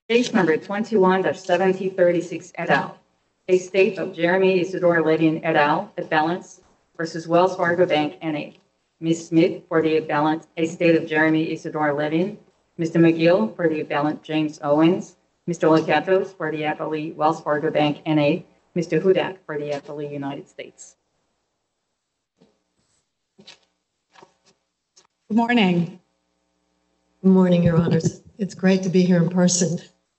Case number 21-7036 et al. Estate of Jeremy Isidore Levin et al. Appellants versus Wells Fargo Bank N.A. Ms. Smith for the appellant, Estate of Jeremy Isidore Levin. Mr. McGill for the appellant, James Owens. Mr. Locatos for the appellee, Wells Fargo Bank N.A. Mr. Hudak for the appellee, United States. Good morning. Good morning, Your Honors. It's great to be here in person.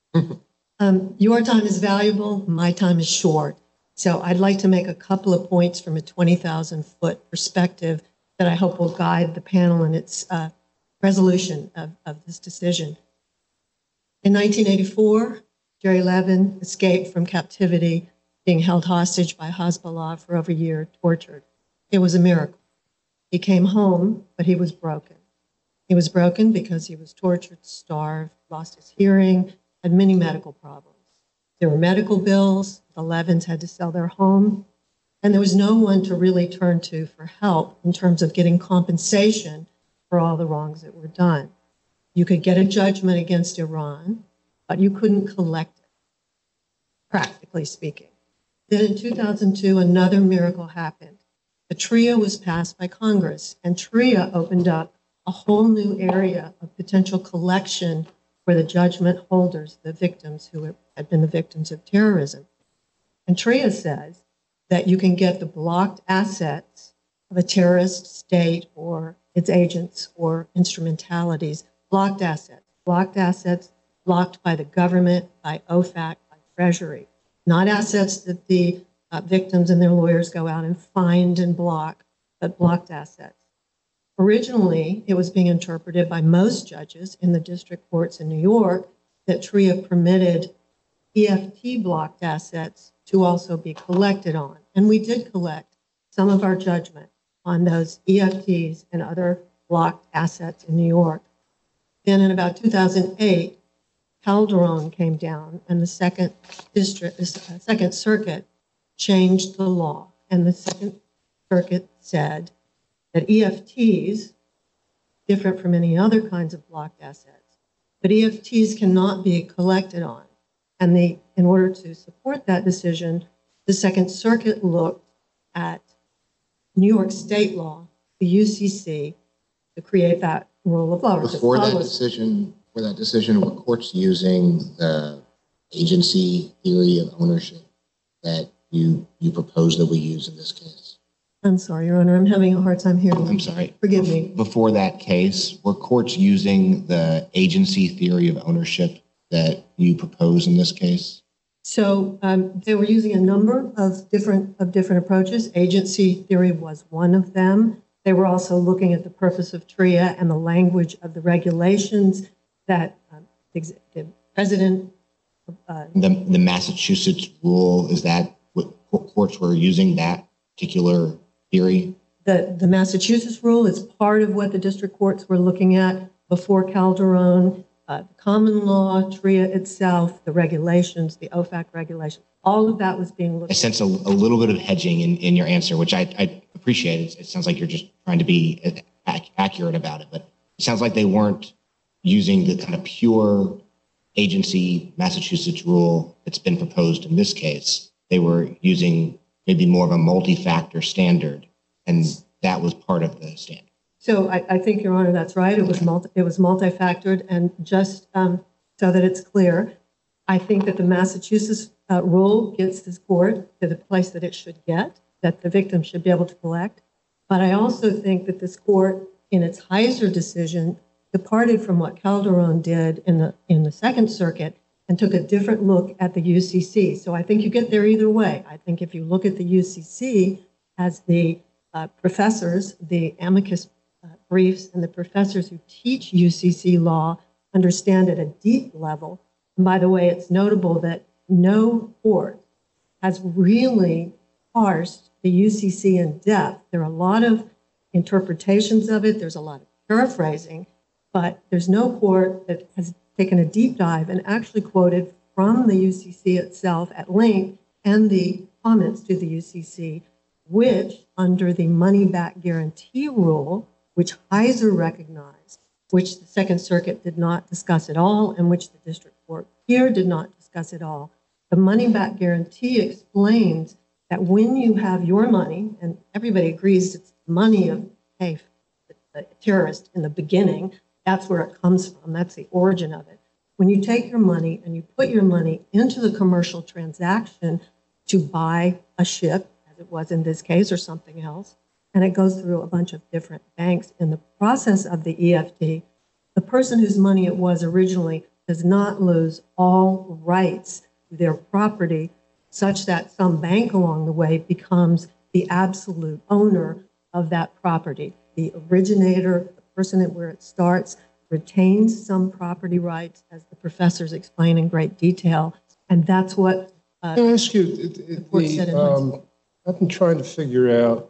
Your time is valuable, my time is short. So I'd like to make a couple of points from a 20,000-foot perspective that I hope will guide the panel in its resolution of this decision. In 1984, Jerry Levin escaped from captivity, being held hostage by Hezbollah for over a year, tortured. It was a miracle. He came home, but he was broken. He was broken because he was tortured, starved, lost his hearing, had many medical problems. There were medical bills, the Levins had to sell their home, and there was no one to really turn to for help in terms of getting compensation for all the wrongs that were done. You could get a judgment against Iran, but you couldn't collect it, practically speaking. Then in 2002, another miracle happened. The TRIA was passed by Congress, and TRIA opened up a whole new area of potential collection for the judgment holders, the victims who had been the victims of terrorism. And TRIA says that you can get the blocked assets of a terrorist state or its agents or instrumentalities, blocked assets blocked by the government, by OFAC, by Treasury, not assets that the victims and their lawyers go out and find and block, but blocked assets. Originally, it was being interpreted by most judges in the district courts in New York that TRIA permitted EFT blocked assets to also be collected on. And we did collect some of our judgment on those EFTs and other blocked assets in New York. Then in about 2008, Calderon came down and the Second Circuit changed the law. And the Second Circuit said that EFTs, different from any other kinds of blocked assets, but EFTs cannot be collected on. And in order to support that decision, the Second Circuit looked at New York state law, the UCC, to create that rule of law. Before that decision, were courts using the agency theory of ownership that you propose that we use in this case? I'm sorry, Your Honor, I'm having a hard time hearing you. I'm sorry. Forgive me. Before that case, were courts using the agency theory of ownership that you propose in this case? So they were using a number of different approaches. Agency theory was one of them. They were also looking at the purpose of TRIA and the language of the regulations that the president. The Massachusetts rule, is that what courts were using, that particular theory? The Massachusetts rule is part of what the district courts were looking at before Calderon. The common law, TRIA itself, the regulations, the OFAC regulations, all of that was being looked at. I sense a little bit of hedging in your answer, which I appreciate. It sounds like you're just trying to be accurate about it, but it sounds like they weren't using the kind of pure agency Massachusetts rule that's been proposed in this case. They were using maybe more of a multi-factor standard, and that was part of the standard. So I think, Your Honor, that's right. It was multi-factored, and just so that it's clear, I think that the Massachusetts rule gets this court to the place that it should get, that the victim should be able to collect. But I also think that this court, in its Heiser decision, departed from what Calderon did in the Second Circuit and took a different look at the UCC. So I think you get there either way. I think if you look at the UCC as the professors, the amicus briefs, and the professors who teach UCC law understand at a deep level. And by the way, it's notable that no court has really parsed the UCC in depth. There are a lot of interpretations of it. There's a lot of paraphrasing, but there's no court that has taken a deep dive and actually quoted from the UCC itself at length and the comments to the UCC, which under the money back guarantee rule, which Heiser recognized, which the Second Circuit did not discuss at all, and which the district court here did not discuss at all. The money back guarantee explains that when you have your money, and everybody agrees it's the money of the terrorist in the beginning, that's where it comes from, that's the origin of it. When you take your money and you put your money into the commercial transaction to buy a ship, as it was in this case, or something else, and it goes through a bunch of different banks in the process of the EFT, the person whose money it was originally does not lose all rights to their property, such that some bank along the way becomes the absolute owner of that property. The originator, the person at where it starts, retains some property rights, as the professors explain in great detail, and that's what Can I ask you, I've been trying to figure out,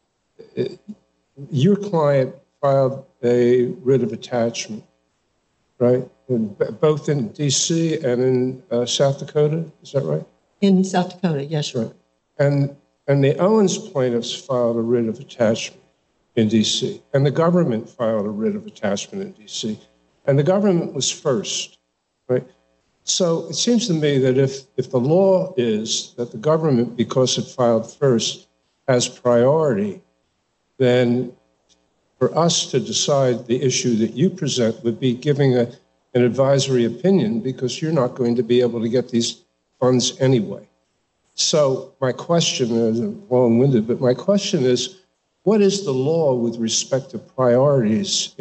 your client filed a writ of attachment, right? Both in D.C. and in South Dakota, is that right? In South Dakota, yes, sure. Right. And the Owens plaintiffs filed a writ of attachment in D.C., and the government filed a writ of attachment in D.C., and the government was first, right? So it seems to me that if the law is that the government, because it filed first, has priority, then for us to decide the issue that you present would be giving an advisory opinion, because you're not going to be able to get these funds anyway. So my question is long-winded, but my question is, what is the law with respect to priorities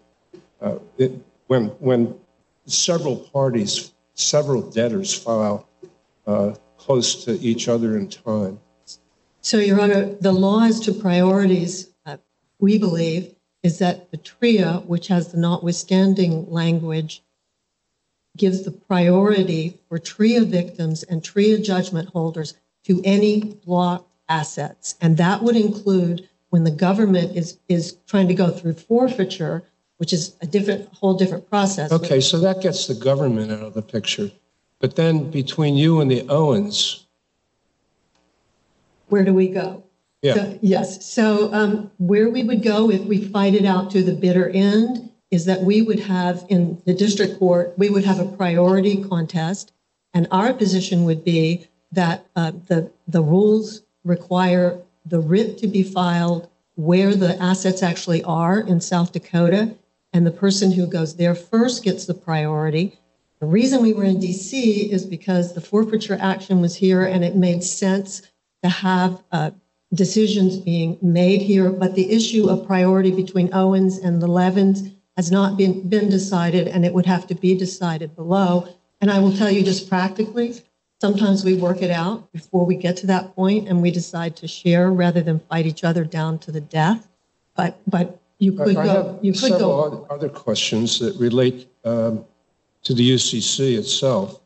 when several parties, several debtors file close to each other in time? So, Your Honor, the law as to priorities, we believe, is that the TRIA, which has the notwithstanding language, gives the priority for TRIA victims and TRIA judgment holders to any blocked assets. And that would include when the government is trying to go through forfeiture, which is a whole different process. Okay, so that gets the government out of the picture. But then between you and the Owens, where do we go? Yeah. So, yes. So where we would go if we fight it out to the bitter end is that we would have in the district court, we would have a priority contest. And our position would be that the rules require the writ to be filed where the assets actually are in South Dakota. And the person who goes there first gets the priority. The reason we were in DC is because the forfeiture action was here and it made sense to have decisions being made here. But the issue of priority between Owens and the Levins has not been decided, and it would have to be decided below. And I will tell you just practically, sometimes we work it out before we get to that point and we decide to share rather than fight each other down to the death. But you could I go. have You could several go. other questions that relate to the UCC itself.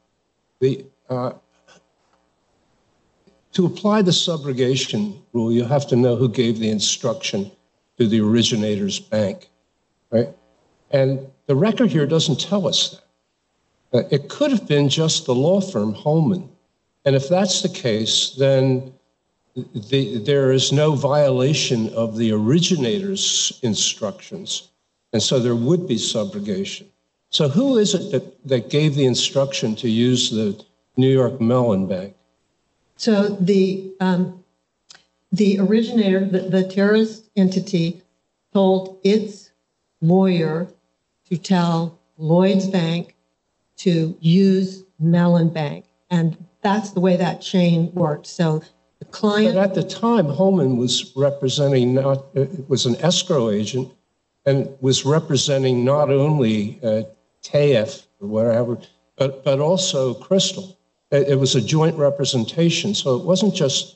To apply the subrogation rule, you have to know who gave the instruction to the originator's bank, right? And the record here doesn't tell us that. It could have been just the law firm, Holman. And if that's the case, then there is no violation of the originator's instructions. And so there would be subrogation. So who is it that gave the instruction to use the New York Mellon Bank? So the originator, the terrorist entity, told its lawyer to tell Lloyd's Bank to use Mellon Bank. And that's the way that chain worked. So the client... But at the time, Holman was representing was an escrow agent and was representing not only TAF or whatever, but also Crystal. It was a joint representation. So it wasn't just,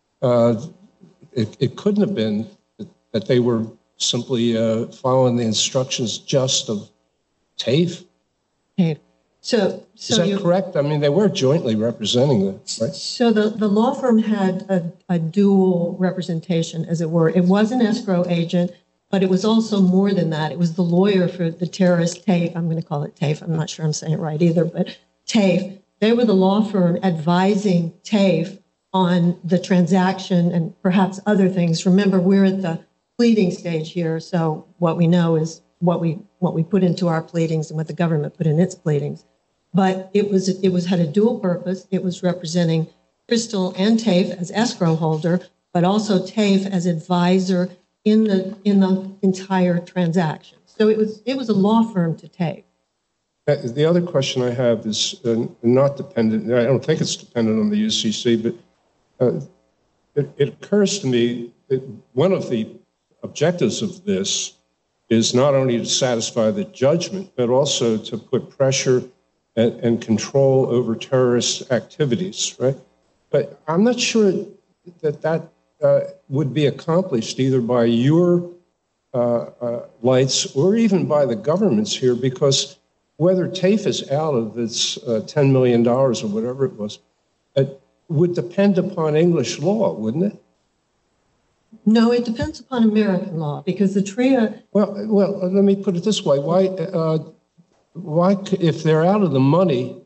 it couldn't have been that they were simply following the instructions just of TAFE. Okay. So Is that correct? I mean, they were jointly representing them, right? So the law firm had a dual representation, as it were. It was an escrow agent, but it was also more than that. It was the lawyer for the terrorist TAFE. I'm going to call it TAFE. I'm not sure I'm saying it right either, but TAFE. They were the law firm advising TAFE on the transaction and perhaps other things. Remember, we're at the pleading stage here, so what we know is what we put into our pleadings and what the government put in its pleadings. But it had a dual purpose. It was representing Crystal and TAFE as escrow holder, but also TAFE as advisor in the entire transaction. So it was a law firm to TAFE. The other question I have is not dependent, I don't think it's dependent on the UCC, but it occurs to me that one of the objectives of this is not only to satisfy the judgment, but also to put pressure and control over terrorist activities, right? But I'm not sure that would be accomplished either by your lights or even by the governments here, because whether TAFE is out of its $10 million or whatever it was, it would depend upon English law, wouldn't it? No, it depends upon American law, because the TRIA... Well, let me put it this way. Why, if they're out of the money,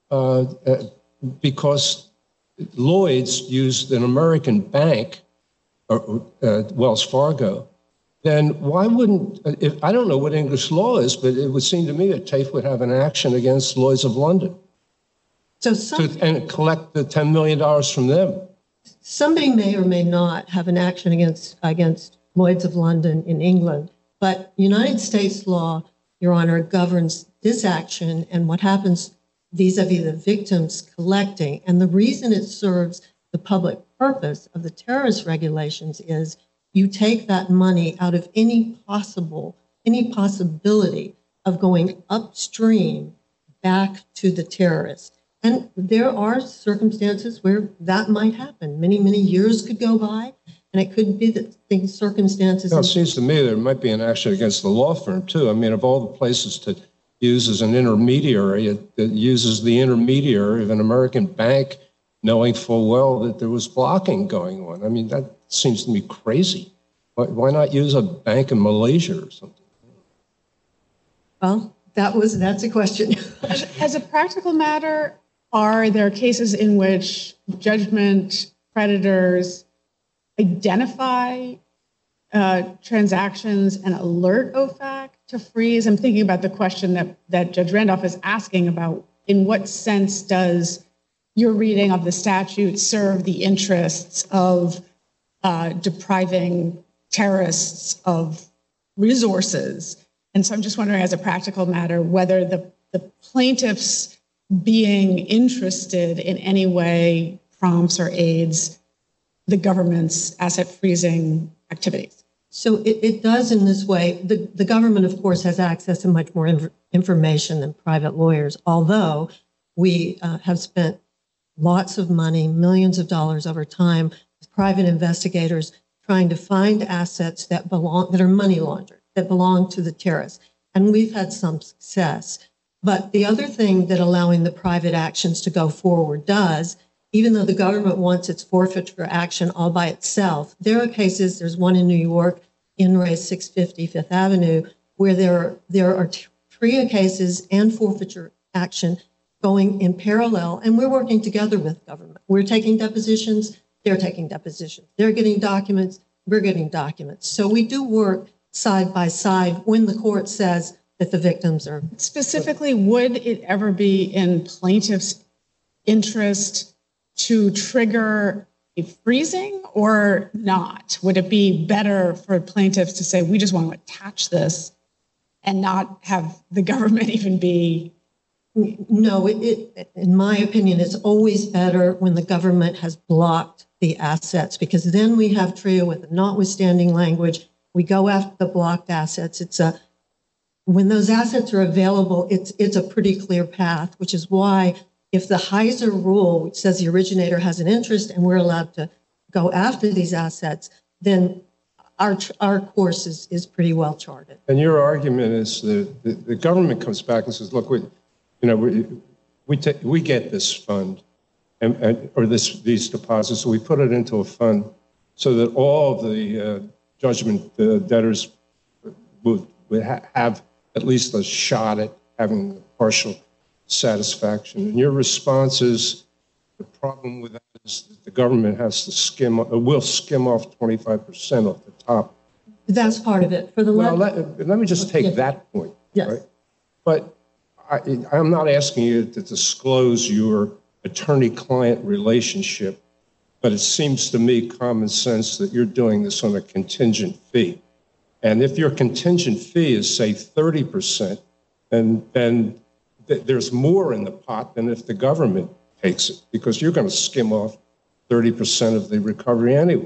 because Lloyd's used an American bank, Wells Fargo, then why wouldn't, I don't know what English law is, but it would seem to me that TAFE would have an action against Lloyd's of London and collect the $10 million from them. Somebody may or may not have an action against Lloyd's of London in England, but United States law, Your Honor, governs this action and what happens vis-a-vis the victims collecting. And the reason it serves the public purpose of the terrorist regulations is you take that money out of any possibility of going upstream back to the terrorist. And there are circumstances where that might happen. Many, many years could go by, and it could be that these circumstances... Well, it seems to me there might be an action against the law firm, too. I mean, of all the places to use as an intermediary, it uses the intermediary of an American bank knowing full well that there was blocking going on. I mean, that seems to me crazy. Why not use a bank in Malaysia or something? Well, that's a question. As a practical matter, are there cases in which judgment creditors identify transactions and alert OFAC to freeze? I'm thinking about the question that Judge Randolph is asking about, in what sense does your reading of the statute serve the interests of depriving terrorists of resources? And so I'm just wondering, as a practical matter, whether the plaintiffs being interested in any way prompts or aids the government's asset freezing activities. So it does in this way. The government, of course, has access to much more information than private lawyers, although we have spent lots of money, millions of dollars over time, with private investigators trying to find assets that are money laundered, that belong to the terrorists. And we've had some success. But the other thing that allowing the private actions to go forward does, even though the government wants its forfeiture action all by itself, there are cases, there's one in New York, in Ray 650 Fifth Avenue, where there are TRIA cases and forfeiture action going in parallel, and we're working together with government. We're taking depositions, they're taking depositions. They're getting documents, we're getting documents. So we do work side by side when the court says that the victims are... Specifically, would it ever be in plaintiff's interest to trigger a freezing or not? Would it be better for plaintiffs to say, we just want to attach this and not have the government even be... No, in my opinion, it's always better when the government has blocked the assets, because then we have TRIA with a notwithstanding language. We go after the blocked assets. When those assets are available, it's a pretty clear path, which is why if the Heiser rule, which says the originator has an interest and we're allowed to go after these assets, then our course is pretty well charted. And your argument is that the government comes back and says, look, we get this fund or these deposits, so we put it into a fund so that all of the judgment debtors would have at least a shot at having partial satisfaction. And your response is the problem with that is that the government has to will skim off 25% off the top. That's part of it. For the Well, levy, let me just take Yeah. that point. Yes. Right? But I'm not asking you to disclose your attorney-client relationship, but it seems to me common sense that you're doing this on a contingent fee. And if your contingent fee is, say, 30%, then there's more in the pot than if the government takes it, because you're going to skim off 30% of the recovery anyway.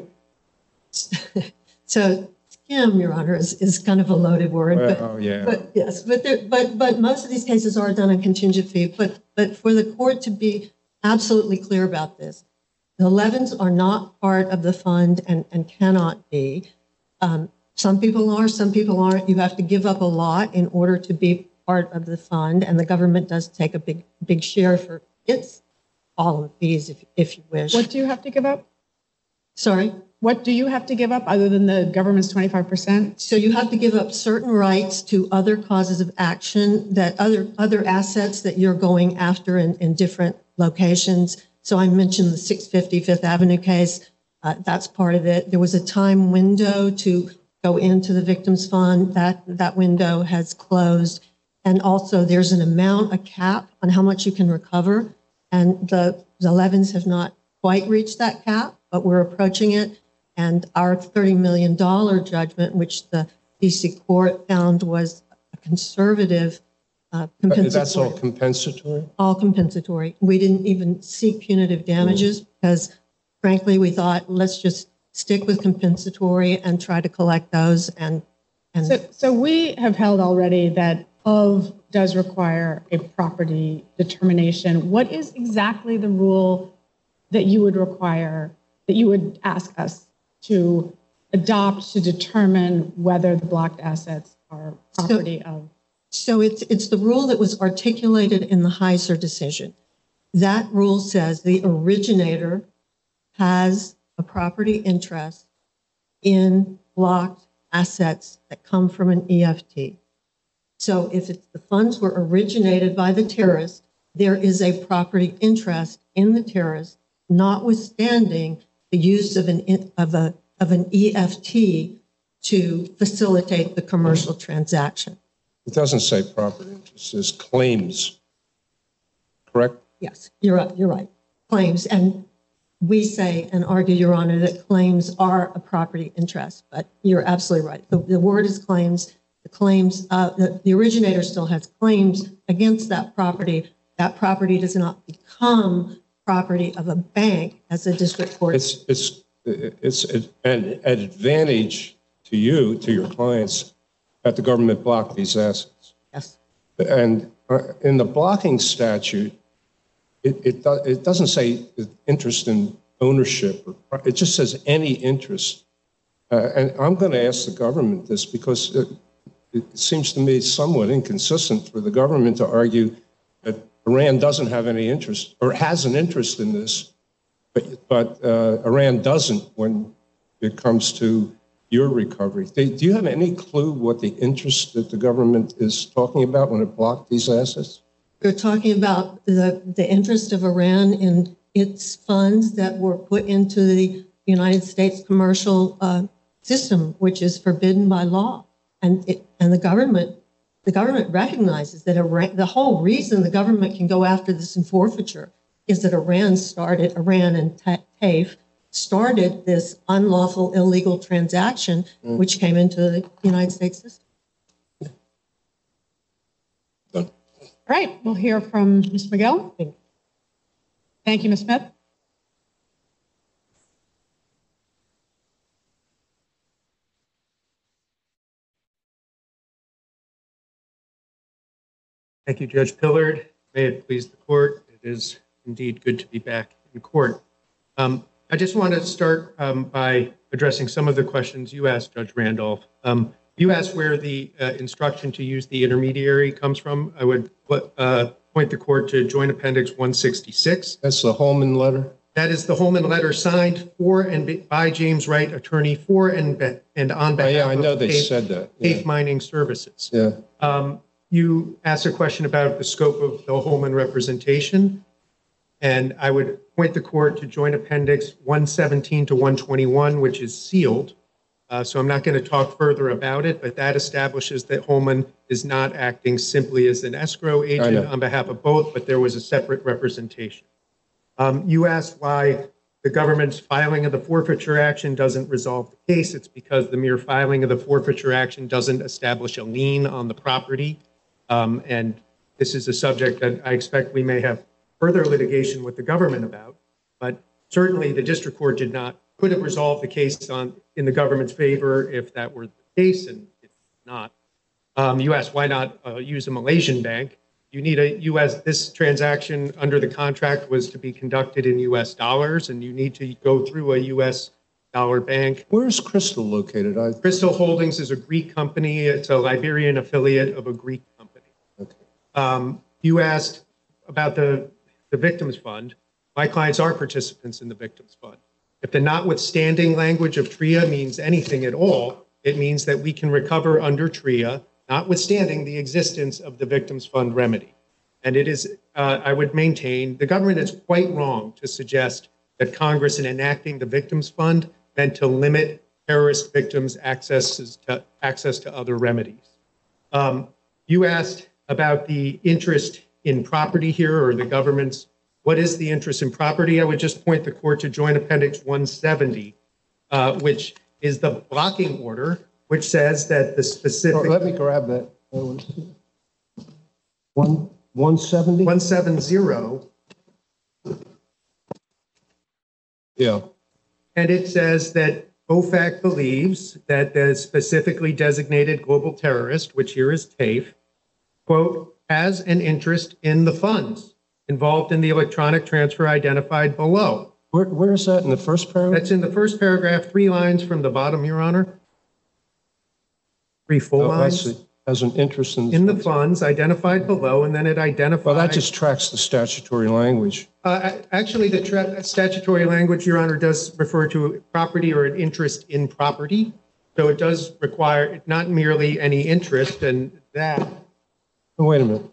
so skim, Your Honor, is kind of a loaded word. Well, yeah. But yes, but most of these cases are done on contingent fee. But for the court to be absolutely clear about this, the Levins are not part of the fund and cannot be. Some people are, some people aren't. You have to give up a lot in order to be part of the fund, and the government does take a big share for its all of the fees, if you wish. What do you have to give up? Sorry? What do you have to give up other than the government's 25%? So you have to give up certain rights to other causes of action, that other assets that you're going after in different locations. So I mentioned the 650 Fifth Avenue case. That's part of it. There was a time window to go into the victims fund. That window has closed. And also there's an amount, a cap on how much you can recover. And the Levins have not quite reached that cap, but we're approaching it. And our $30 million judgment, which the DC court found was a conservative compensatory. That's all compensatory? All compensatory. We didn't even seek punitive damages because, frankly, we thought, let's just stick with compensatory and try to collect those. So we have held already that of does require a property determination. What is exactly the rule that you would require, that you would ask us to adopt to determine whether the blocked assets are property of? So it's the rule that was articulated in the Heiser decision. That rule says the originator has a property interest in blocked assets that come from an EFT. So if the funds were originated by the terrorist, there is a property interest in the terrorist, notwithstanding the use of an EFT to facilitate the commercial transaction. It doesn't say property interest, it says claims, correct? Yes, you're right. Claims. And we say and argue, Your Honor, that claims are a property interest, but you're absolutely right. The word is claims. The claims, the originator still has claims against that property. That property does not become property of a bank as a district court. It's an advantage to you, to your clients, that the government blocked these assets. Yes. And in the blocking statute, it doesn't say interest in ownership. It just says any interest. And I'm going to ask the government this because it seems to me somewhat inconsistent for the government to argue that Iran doesn't have any interest or has an interest in this, but Iran doesn't when it comes to your recovery. Do you have any clue what the interest that the government is talking about when it blocked these assets? We're talking about the interest of Iran in its funds that were put into the United States commercial system, which is forbidden by law. And the government recognizes that the whole reason the government can go after this in forfeiture is that Iran and TAIF started this unlawful illegal transaction, which came into the United States system. Done. All right, we'll hear from Ms. Miguel. Thank you, Ms. Smith. Thank you, Judge Pillard. May it please the court. It is indeed good to be back in court. I just want to start by addressing some of the questions you asked, Judge Randolph. You asked where the instruction to use the intermediary comes from. I would point the court to Joint Appendix 166. That's the Holman letter? That is the Holman letter signed for and by James Wright, attorney for and on behalf Yeah, I know of they said that. TAIF Mining Services. Yeah. You asked a question about the scope of the Holman representation, and I would point the court to Joint Appendix 117 to 121, which is sealed. So I'm not going to talk further about it, but that establishes that Holman is not acting simply as an escrow agent on behalf of both, but there was a separate representation. You asked why the government's filing of the forfeiture action doesn't resolve the case. It's because the mere filing of the forfeiture action doesn't establish a lien on the property. And this is a subject that I expect we may have further litigation with the government about. But certainly the district court could have resolved the case in the government's favor if that were the case, and it's not. You asked why not use a Malaysian bank. You need this transaction under the contract was to be conducted in US dollars, and you need to go through a US dollar bank. Where is Crystal located? Crystal Holdings is a Greek company. It's a Liberian affiliate of a Greek company. Okay. You asked about the Victims Fund. My clients are participants in the Victims Fund. If the notwithstanding language of TRIA means anything at all, it means that we can recover under TRIA, notwithstanding the existence of the Victims Fund remedy. And it is, I would maintain, the government is quite wrong to suggest that Congress, in enacting the Victims Fund, meant to limit terrorist victims' access to other remedies. You asked about the interest in property here, or the government's. What is the interest in property? I would just point the court to Joint Appendix 170, which is the blocking order, which says that the specific. Oh, let me grab that. 170? 170. Yeah. And it says that OFAC believes that the specifically designated global terrorist, which here is TAFE, quote, has an interest in the funds involved in the electronic transfer identified below. Where is that in the first paragraph? That's in the first paragraph, 3 lines from the bottom, Your Honor. 3 full lines. I see. Has an interest in the funds identified below, and then it identifies. Well, that just tracks the statutory language. Actually, the statutory language, Your Honor, does refer to property or an interest in property. So it does require not merely any interest, and that. Oh, wait a minute.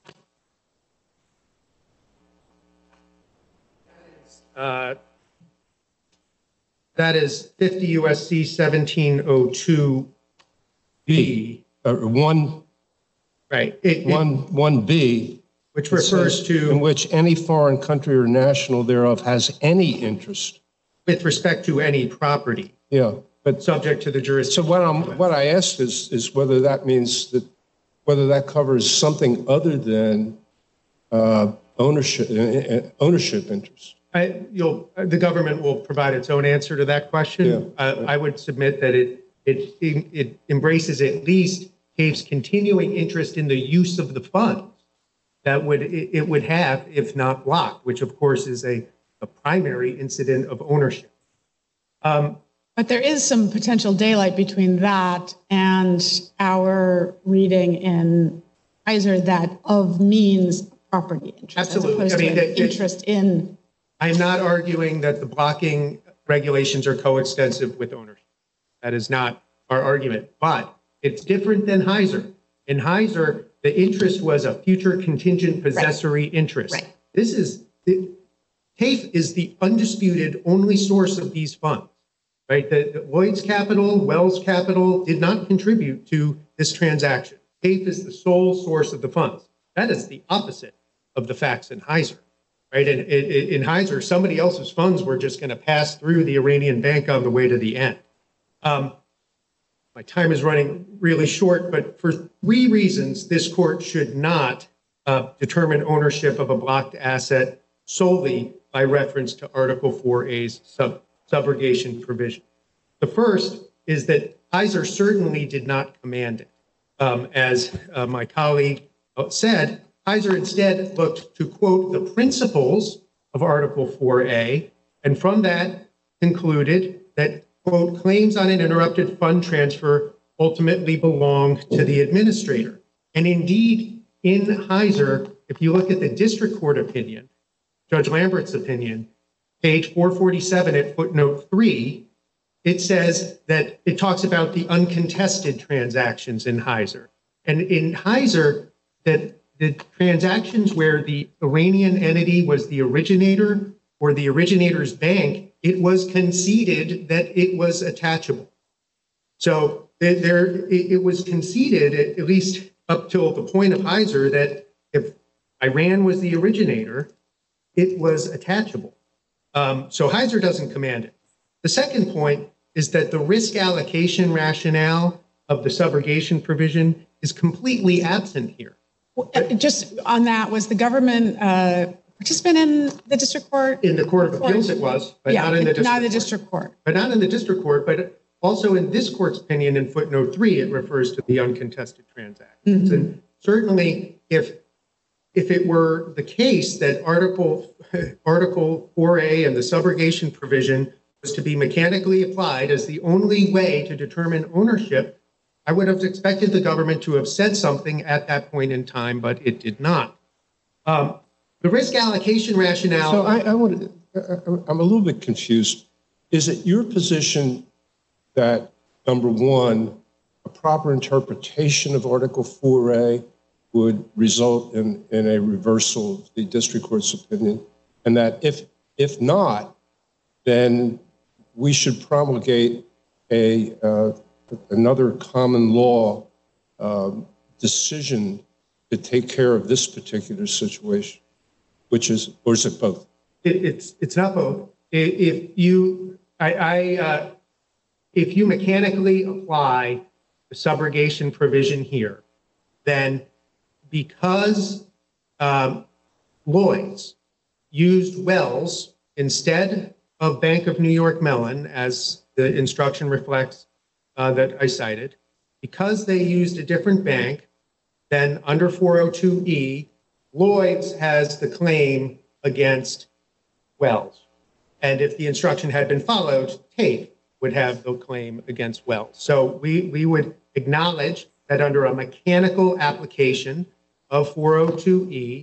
That is 50 U.S.C. 1702B. One. Right. 1B. Which refers to. In which any foreign country or national thereof has any interest. With respect to any property. Yeah. But subject to the jurisdiction. So what I asked is whether that means that, whether that covers something other than ownership interest. The government will provide its own answer to that question. Yeah. I would submit that it embraces at least TAFE's continuing interest in the use of the funds that it would have if not blocked, which of course is a primary incident of ownership. But there is some potential daylight between that and our reading in Kaiser that of means property interest. Absolutely. As opposed to interest in. I'm not arguing that the blocking regulations are coextensive with ownership. That is not our argument, but it's different than Heiser. In Heiser, the interest was a future contingent possessory interest. Right. TAFE is the undisputed only source of these funds, right? The Lloyd's Capital, Wells Capital did not contribute to this transaction. TAFE is the sole source of the funds. That is the opposite of the facts in Heiser. Right, and in Heiser, somebody else's funds were just going to pass through the Iranian bank on the way to the end. My time is running really short, but for 3 reasons, this court should not determine ownership of a blocked asset solely by reference to Article 4A's subrogation provision. The first is that Heiser certainly did not command it. As my colleague said, Heiser instead looked to, quote, the principles of Article 4A, and from that concluded that, quote, claims on an interrupted fund transfer ultimately belong to the administrator. And indeed, in Heiser, if you look at the district court opinion, Judge Lambert's opinion, page 447 at footnote 3, it says that it talks about the uncontested transactions in Heiser. And in Heiser, that the transactions where the Iranian entity was the originator or the originator's bank, it was conceded that it was attachable. So it was conceded, at least up till the point of Heiser, that if Iran was the originator, it was attachable. So Heiser doesn't command it. The second point is that the risk allocation rationale of the subrogation provision is completely absent here. Just on that, was the government participant in the district court? In the Court of Appeals it was, but not in the district court. But not in the district court, but also in this court's opinion in footnote 3, it refers to the uncontested transactions. And certainly if it were the case that Article 4A and the subrogation provision was to be mechanically applied as the only way to determine ownership, I would have expected the government to have said something at that point in time, but it did not. The risk allocation rationale. So I'm a little bit confused. Is it your position that, number one, a proper interpretation of Article 4A would result in a reversal of the district court's opinion, and that if not, then we should promulgate another common law decision to take care of this particular situation, or is it both? It's not both. If you mechanically apply the subrogation provision here, then because Lloyd's used Wells instead of Bank of New York Mellon, as the instruction reflects that I cited, because they used a different bank, then under 402E, Lloyd's has the claim against Wells. And if the instruction had been followed, Tate would have the claim against Wells. So we would acknowledge that under a mechanical application of 402E,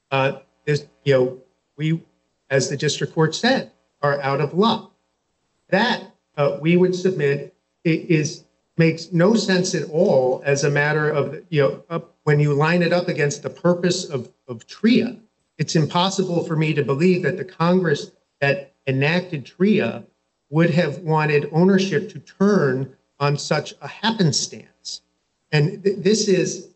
we, as the district court said, are out of luck. That we would submit makes no sense at all as a matter of, when you line it up against the purpose of TRIA. It's impossible for me to believe that the Congress that enacted TRIA would have wanted ownership to turn on such a happenstance. And this is,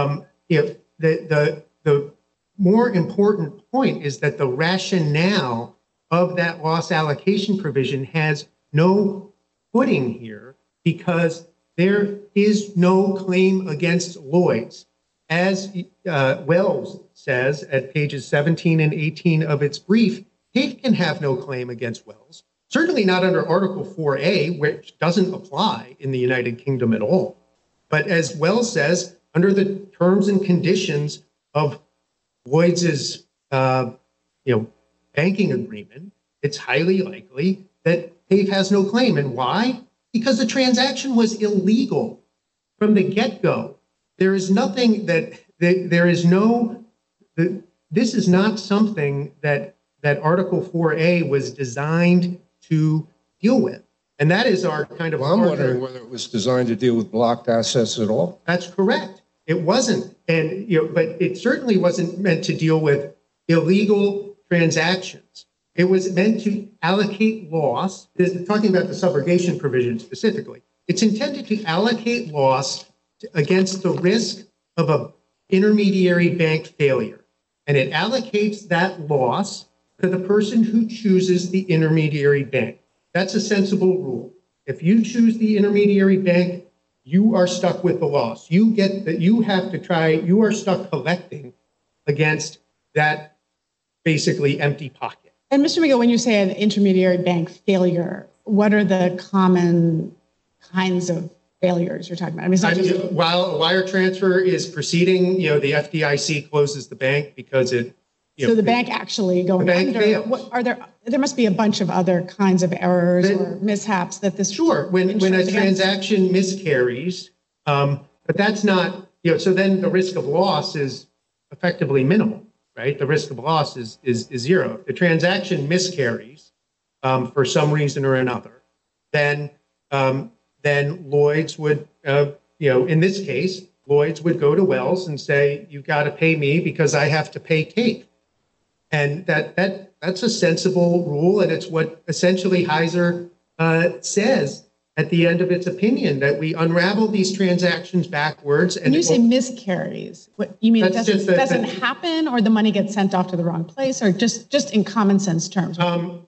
the more important point is that the rationale of that loss allocation provision has no footing here because there is no claim against Lloyd's. As Wells says at pages 17 and 18 of its brief, Tate can have no claim against Wells, certainly not under Article 4A, which doesn't apply in the United Kingdom at all. But as Wells says, under the terms and conditions of Lloyd's banking agreement, it's highly likely that Tate has no claim. And why? Because the transaction was illegal from the get-go. There is nothing this is not something that Article 4A was designed to deal with. And that is our kind of... Well, I'm wondering whether it was designed to deal with blocked assets at all. That's correct. It wasn't. And, but it certainly wasn't meant to deal with illegal transactions. It was meant to allocate loss. Talking about the subrogation provision specifically, it's intended to allocate loss against the risk of an intermediary bank failure. And it allocates that loss to the person who chooses the intermediary bank. That's a sensible rule. If you choose the intermediary bank, you are stuck with the loss. You are stuck collecting against that basically empty pocket. And Mr. McGill, when you say an intermediary bank failure, what are the common kinds of failures you're talking about? I mean, it's not just... While a wire transfer is proceeding, the FDIC closes the bank because it... So the bank actually going under. Fails. There must be a bunch of other kinds of errors or mishaps that this... Sure, when a transaction miscarries, but that's not... so then the risk of loss is effectively minimal, right? The risk of loss is zero. If the transaction miscarries for some reason or another, then Lloyd's would, in this case, Lloyd's would go to Wells and say, you've got to pay me because I have to pay Tate. And that's a sensible rule, and it's what essentially Heiser says at the end of its opinion, that we unravel these transactions backwards. When you say miscarries, what you mean? It That's doesn't, just doesn't happen, or the money gets sent off to the wrong place, or just in common sense terms? I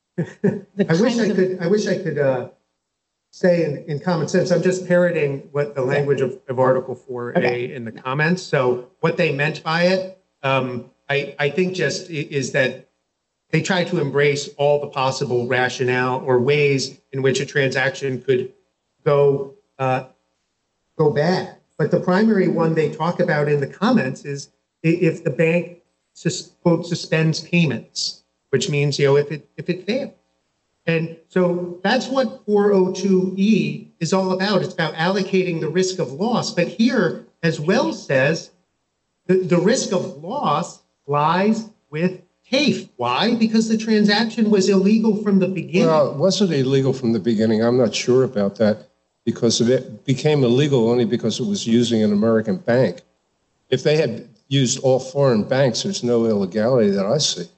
wish I could say in common sense. I'm just parroting what the language of Article 4A in the comments. So what they meant by it, I think just is that they try to embrace all the possible rationale or ways in which a transaction could go bad. But the primary one they talk about in the comments is if the bank quote suspends payments, which means if it fails. And so that's what 402E is all about. It's about allocating the risk of loss. But here, as Wells says, the risk of loss lies with TAFE. Why? Because the transaction was illegal from the beginning. Well, was it illegal from the beginning? I'm not sure about that, because it became illegal only because it was using an American bank. If they had used all foreign banks, there's no illegality that I see.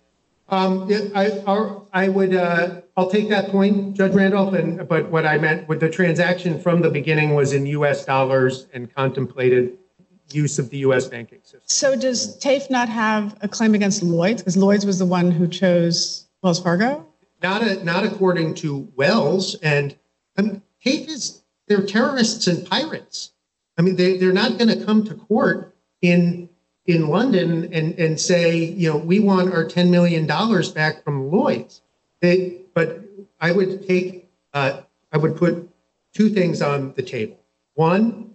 I'll take that point, Judge Randolph. But what I meant with the transaction from the beginning was in U.S. dollars and contemplated use of the U.S. banking system. So does TAFE not have a claim against Lloyds? Because Lloyds was the one who chose Wells Fargo? Not according to Wells. And TAFE they're terrorists and pirates. I mean, they're not going to come to court in London and say, we want our $10 million back from Lloyds. But I would put two things on the table. One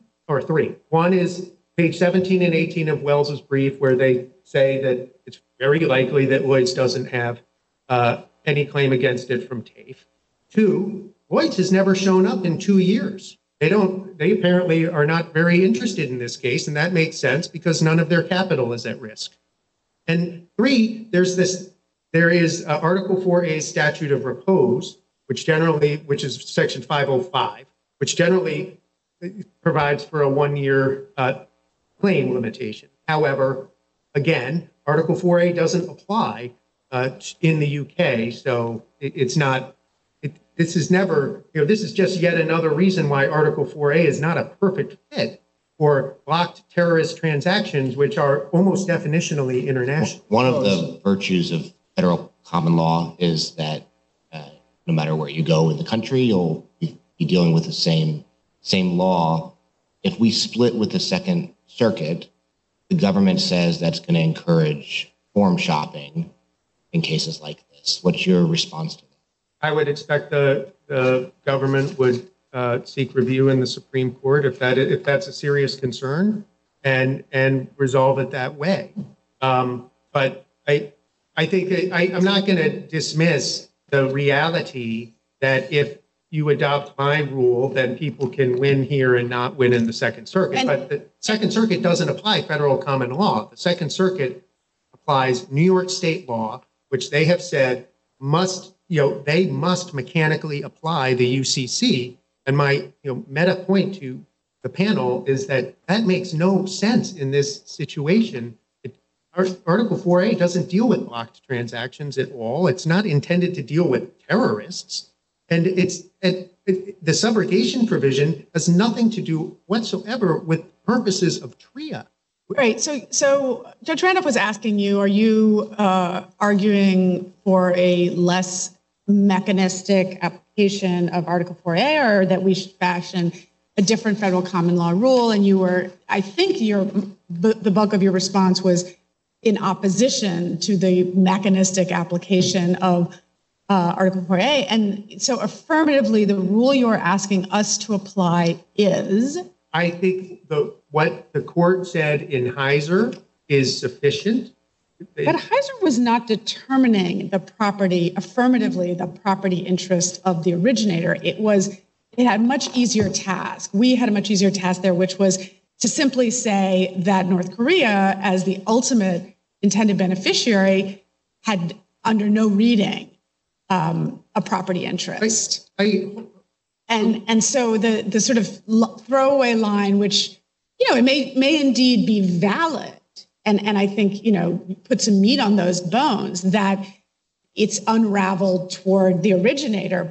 is page 17 and 18 of Wells's brief, where they say that it's very likely that Lloyds doesn't have any claim against it from TAFE. Two, Lloyds has never shown up in 2 years. They apparently are not very interested in this case, and that makes sense because none of their capital is at risk. And three, there is Article 4A statute of repose, which is Section 505, which generally provides for a 1-year claim limitation. However, again, Article 4A doesn't apply in the UK, so it's not. This is just yet another reason why Article 4A is not a perfect fit for blocked terrorist transactions, which are almost definitionally international. One of the virtues of federal common law is that no matter where you go in the country, you'll be dealing with the same law. If we split with the Second Circuit, the government says that's going to encourage form shopping in cases like this. What's your response to that? I would expect the government would seek review in the Supreme Court if that's a serious concern, and resolve it that way. But I think I'm not going to dismiss the reality that if you adopt my rule, then people can win here and not win in the Second Circuit. But the Second Circuit doesn't apply federal common law. The Second Circuit applies New York state law, which they have said they must mechanically apply the UCC. And my meta point to the panel is that makes no sense in this situation. Article 4A doesn't deal with blocked transactions at all. It's not intended to deal with terrorists. And the subrogation provision has nothing to do whatsoever with purposes of TRIA. Right. So Judge Randolph was asking you, are you arguing for a less mechanistic application of Article 4A, or that we should fashion a different federal common law rule? And you were, I think the bulk of your response was in opposition to the mechanistic application of Article 4A. And so affirmatively, the rule you're asking us to apply is? I think what the court said in Heiser is sufficient. But Heiser was not determining affirmatively the property interest of the originator. It had a much easier task. We had a much easier task there, which was to simply say that North Korea, as the ultimate intended beneficiary, had under no reading a property interest. And so the sort of throwaway line, which, it may indeed be valid, and I think, put some meat on those bones, that it's unraveled toward the originator, but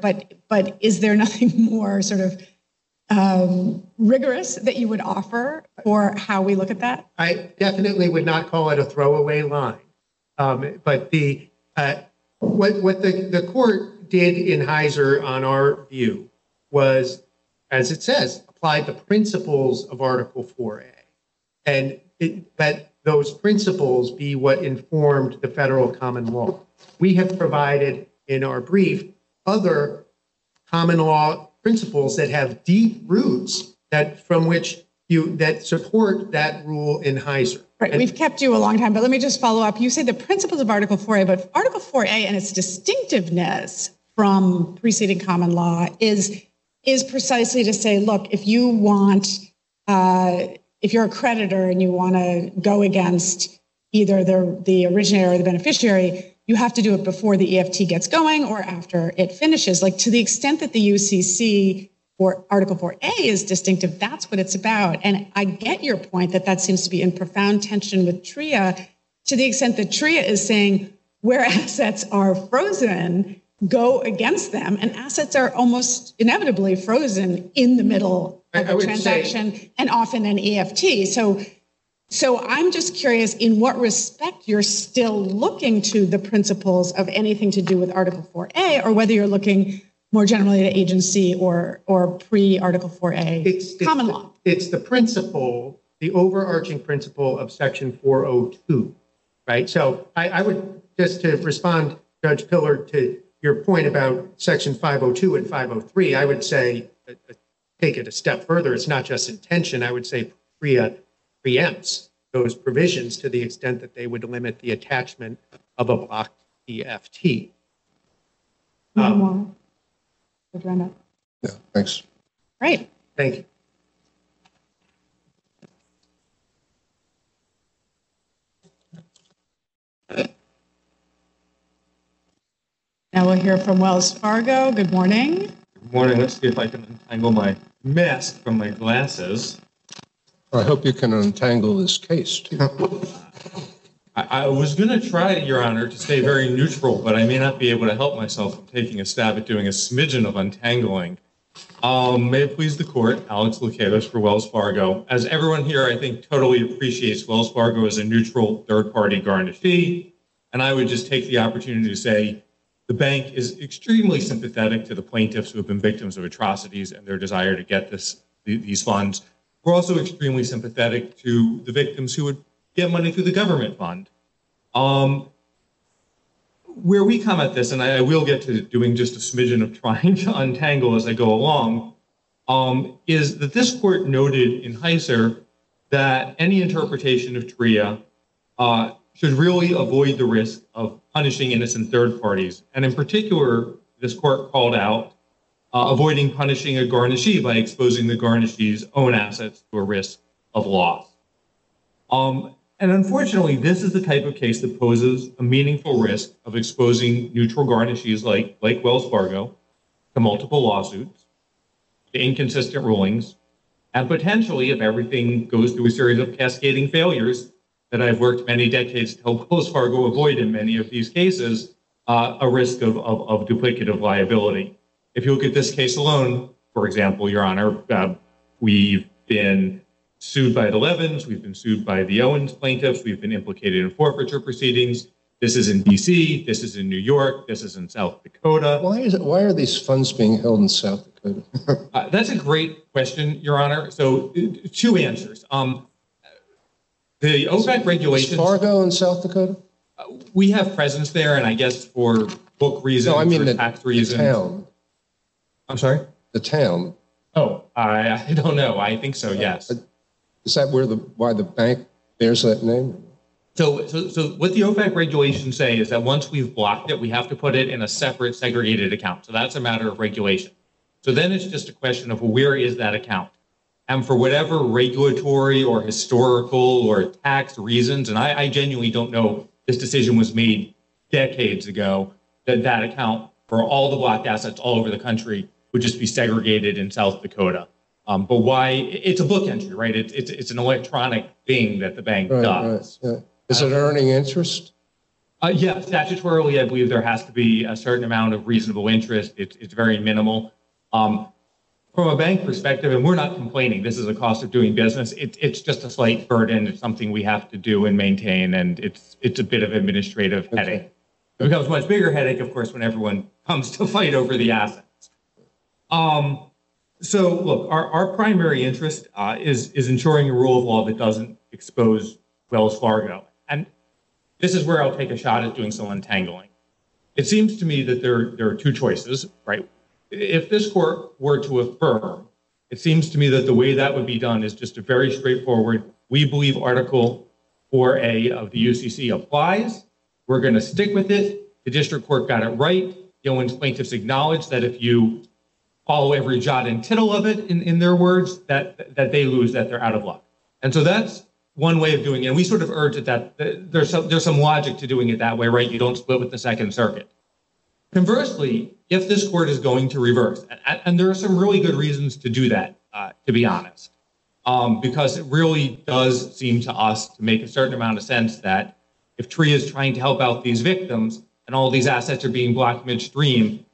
but is there nothing more sort of rigorous that you would offer for how we look at that? I definitely would not call it a throwaway line. But what the court did in Heiser, on our view, was, as it says, apply the principles of Article 4A. And that those principles be what informed the federal common law. We have provided in our brief other common law principles that have deep roots that support that rule in Heiser. Right, And we've kept you a long time, but let me just follow up. You say the principles of Article 4A, but Article 4A and its distinctiveness from preceding common law is precisely to say, look, if you want, if you're a creditor and you want to go against either the originator or the beneficiary, you have to do it before the EFT gets going or after it finishes. Like, to the extent that the UCC or Article 4A is distinctive, that's what it's about. And I get your point that seems to be in profound tension with TRIA, to the extent that TRIA is saying where assets are frozen, go against them, and assets are almost inevitably frozen in the middle of a transaction and often an EFT. So I'm just curious in what respect you're still looking to the principles of anything to do with Article 4A, or whether you're looking more generally to agency or pre-Article 4A common law. It's the principle, the overarching principle of Section 402, right? So I would, just to respond, Judge Pillard, to your point about Section 502 and 503, I would say, take it a step further. It's not just intention. I would say PREA preempts those provisions to the extent that they would limit the attachment of a blocked EFT. Yeah, thanks. Right. Thank you. Now we'll hear from Wells Fargo. Good morning. Good morning. Let's see if I can untangle my mask from my glasses. I hope you can untangle this case, too. I was going to try, Your Honor, to stay very neutral, but I may not be able to help myself from taking a stab at doing a smidgen of untangling. May it please the court, Alex Lucados for Wells Fargo. As everyone here, I think, totally appreciates, Wells Fargo as a neutral third-party garnishee, and I would just take the opportunity to say the bank is extremely sympathetic to the plaintiffs who have been victims of atrocities and their desire to get these funds. We're also extremely sympathetic to the victims who would get money through the government fund. Where we come at this, and I will get to doing just a smidgen of trying to untangle as I go along, is that this court noted in Heiser that any interpretation of TRIA should really avoid the risk of punishing innocent third parties. And in particular, this court called out avoiding punishing a garnishee by exposing the garnishee's own assets to a risk of loss. And unfortunately, this is the type of case that poses a meaningful risk of exposing neutral garnishees like Wells Fargo to multiple lawsuits, to inconsistent rulings, and potentially, if everything goes through a series of cascading failures that I've worked many decades to help Wells Fargo avoid in many of these cases, a risk of duplicative liability. If you look at this case alone, for example, Your Honor, we've been sued by the Levins, we've been sued by the Owens plaintiffs, we've been implicated in forfeiture proceedings. This is in DC, this is in New York, this is in South Dakota. Why are these funds being held in South Dakota? That's a great question, Your Honor. So two answers. The OFAC regulations— Is Fargo in South Dakota? We have presence there, and I guess for book reasons, No, I mean or tax reasons. the town. I'm sorry? The town. Oh, I don't know. I think so, yes. Is that why the bank bears that name? So what the OFAC regulations say is that once we've blocked it, we have to put it in a separate segregated account. So that's a matter of regulation. So then it's just a question of where is that account? And for whatever regulatory or historical or tax reasons, and I genuinely don't know, this decision was made decades ago, that account for all the blocked assets all over the country would just be segregated in South Dakota. But why? It's a book entry, right? It's an electronic thing that the bank does. Right. Is it earning interest? Yeah, statutorily, I believe there has to be a certain amount of reasonable interest. It's very minimal. From a bank perspective, and we're not complaining, this is a cost of doing business. It's just a slight burden. It's something we have to do and maintain, and it's a bit of administrative headache. It becomes a much bigger headache, of course, when everyone comes to fight over the assets. So look, our primary interest is ensuring a rule of law that doesn't expose Wells Fargo. And this is where I'll take a shot at doing some untangling. It seems to me that there are two choices, right? If this court were to affirm, it seems to me that the way that would be done is just a very straightforward, we believe Article 4A of the UCC applies. We're going to stick with it. The district court got it right. The Owens plaintiffs acknowledge that if you follow every jot and tittle of it, in their words, that they lose, that they're out of luck. And so that's one way of doing it. And we sort of urge that there's some logic to doing it that way, right? You don't split with the Second Circuit. Conversely, if this court is going to reverse, and there are some really good reasons to do that, to be honest, because it really does seem to us to make a certain amount of sense that if TRIA is trying to help out these victims and all these assets are being blocked midstream,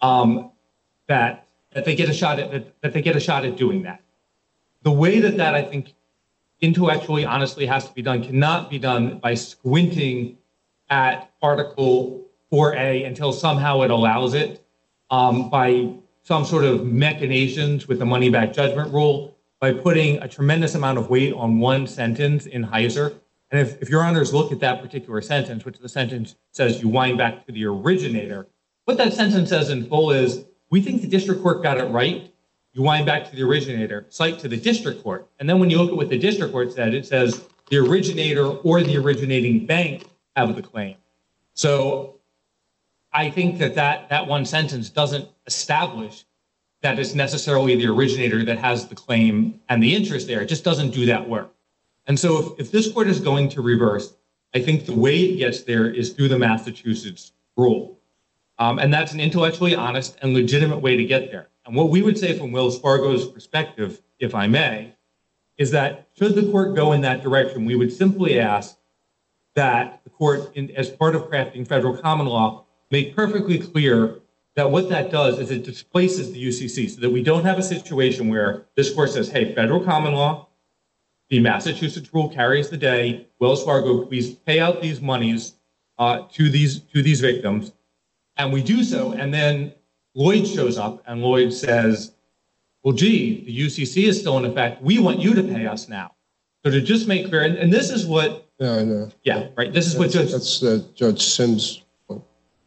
that they get a shot at doing that. The way that I think intellectually, honestly has to be done cannot be done by squinting at Article 4A until somehow it allows it, by some sort of machinations with the money back judgment rule, by putting a tremendous amount of weight on one sentence in Heiser. And if your honors look at that particular sentence, which the sentence says you wind back to the originator, what that sentence says in full is, we think the district court got it right. You wind back to the originator, cite to the district court. And then when you look at what the district court said, it says the originator or the originating bank have the claim. So I think that one sentence doesn't establish that it's necessarily the originator that has the claim and the interest there. It just doesn't do that work. And so if this court is going to reverse, I think the way it gets there is through the Massachusetts rule. And that's an intellectually honest and legitimate way to get there. And what we would say from Wells Fargo's perspective, if I may, is that should the court go in that direction, we would simply ask that the court, as part of crafting federal common law, make perfectly clear that what that does is it displaces the UCC so that we don't have a situation where this court says, hey, federal common law, the Massachusetts rule carries the day, Wells Fargo, please pay out these monies to these victims. And we do so, and then Lloyd shows up and Lloyd says, well, gee, the UCC is still in effect. We want you to pay us now. So to just make clear, and this is what... Yeah, I know. Yeah, right. This is what Judge... That's Judge Sims' point.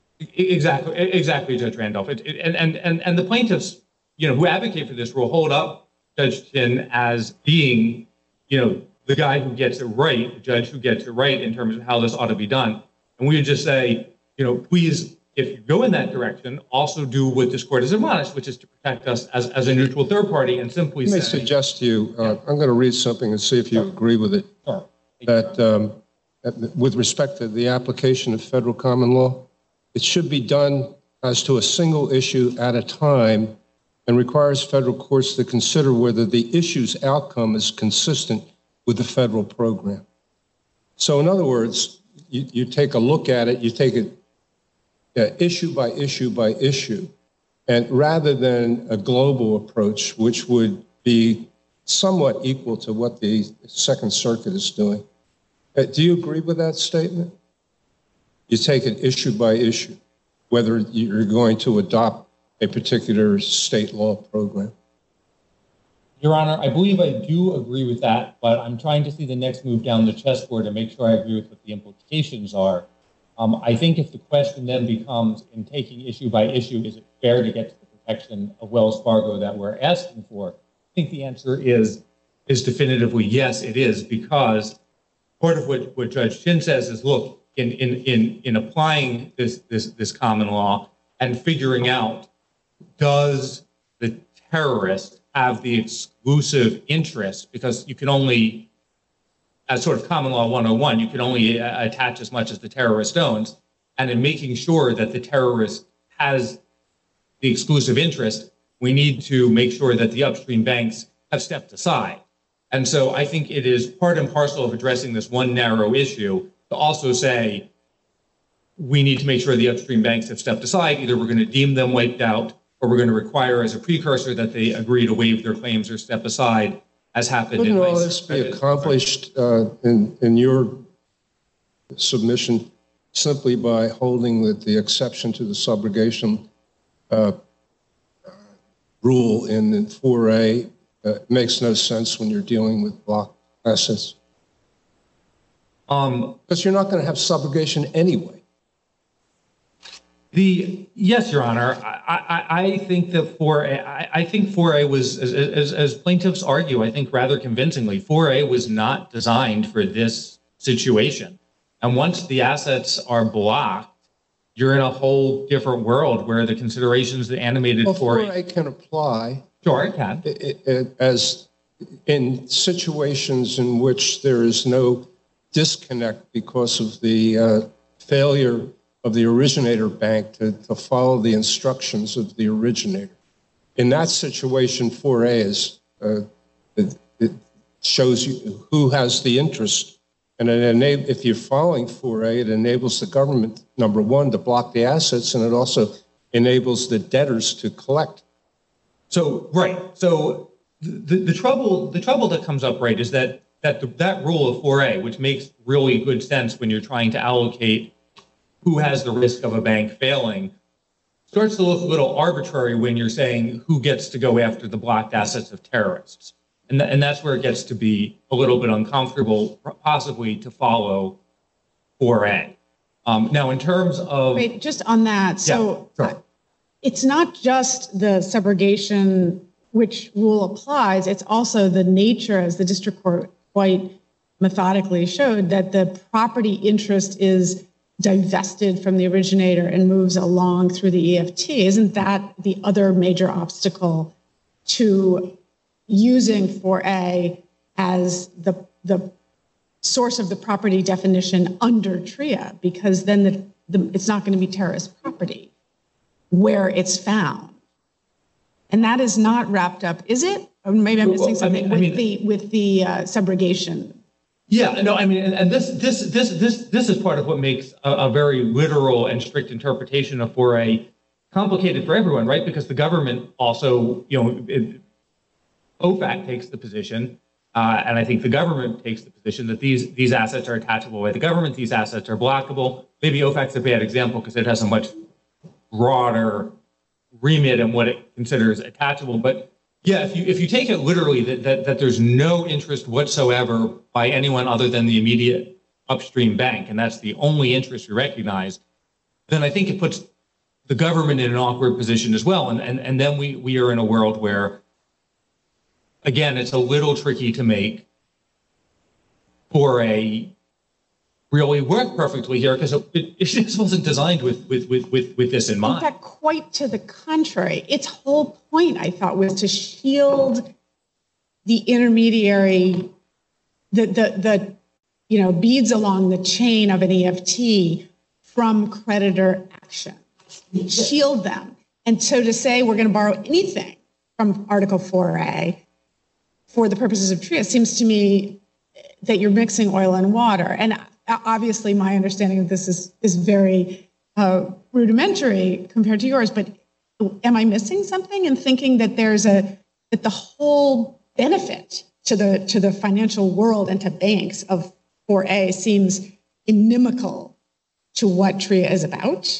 Exactly, Judge Randolph. And the plaintiffs, who advocate for this rule hold up Judge Chin as being, the guy who gets it right, the judge who gets it right in terms of how this ought to be done. And we would just say, please, if you go in that direction, also do what this court has admonished, which is to protect us as a neutral third party and simply say... Let me suggest to you, I'm going to read something and see if you agree with it, that with respect to the application of federal common law, it should be done as to a single issue at a time and requires federal courts to consider whether the issue's outcome is consistent with the federal program. So in other words, you take a look at it, you take it issue by issue by issue, and rather than a global approach, which would be somewhat equal to what the Second Circuit is doing. Do you agree with that statement? You take it issue by issue, whether you're going to adopt a particular state law program. Your Honor, I believe I do agree with that, but I'm trying to see the next move down the chessboard and make sure I agree with what the implications are. I think if the question then becomes, in taking issue by issue, is it fair to get to the protection of Wells Fargo that we're asking for? I think the answer is definitively yes, it is, because part of what Judge Chin says is, look, in applying this common law and figuring out, does the terrorist have the exclusive interest? Because you can only, as sort of common law 101, you can only attach as much as the terrorist owns. And in making sure that the terrorist has the exclusive interest, we need to make sure that the upstream banks have stepped aside. And so I think it is part and parcel of addressing this one narrow issue to also say, we need to make sure the upstream banks have stepped aside. Either we're going to deem them wiped out, or we're going to require as a precursor that they agree to waive their claims or step aside, as happened in Couldn't all this be accomplished in your submission simply by holding that the exception to the subrogation rule in 4A makes no sense when you're dealing with block assets? Because you're not going to have subrogation anyway. Yes, Your Honor. I think that 4A. I think 4A was, as plaintiffs argue, I think rather convincingly, 4A was not designed for this situation. And once the assets are blocked, you're in a whole different world where the considerations that animated 4A can apply. Sure, it can. As in situations in which there is no disconnect because of the failure of the originator bank to follow the instructions of the originator. In that situation, 4A is, it shows you who has the interest. And if you're following 4A, it enables the government, number one, to block the assets, and it also enables the debtors to collect. So, right. So the trouble that comes up, right, is that rule of 4A, which makes really good sense when you're trying to allocate who has the risk of a bank failing, starts to look a little arbitrary when you're saying who gets to go after the blocked assets of terrorists. And that's where it gets to be a little bit uncomfortable, possibly, to follow 4A. Now, in terms of... Wait, just on that. So yeah, sure. It's not just the subrogation which rule applies, it's also the nature, as the district court quite methodically showed, that the property interest is divested from the originator and moves along through the EFT. Isn't that the other major obstacle to using 4A as the source of the property definition under TRIA? Because then it's not going to be terrorist property where it's found. And that is not wrapped up, is it? Or maybe I'm missing something with the subrogation. Yeah, no, I mean, and this is part of what makes a very literal and strict interpretation of 4A complicated for everyone, right? Because the government also, OFAC takes the position, and I think the government takes the position that these assets are attachable by the government, these assets are blockable. Maybe OFAC's a bad example because it has a much broader remit in what it considers attachable. But yeah, if you take it literally that there's no interest whatsoever by anyone other than the immediate upstream bank, and that's the only interest you recognize, then I think it puts the government in an awkward position as well. And then we are in a world where, again, it's a little tricky to make 4A really work perfectly here because it just wasn't designed with this in mind. In fact, quite to the contrary. Its whole point, I thought, was to shield the intermediary, the beads along the chain of an EFT from creditor action. Shield them. And so to say we're going to borrow anything from Article 4A for the purposes of TRIA seems to me that you're mixing oil and water. And obviously, my understanding of this is very rudimentary compared to yours. But am I missing something in thinking that that the whole benefit to the financial world and to banks of 4A seems inimical to what TRIA is about?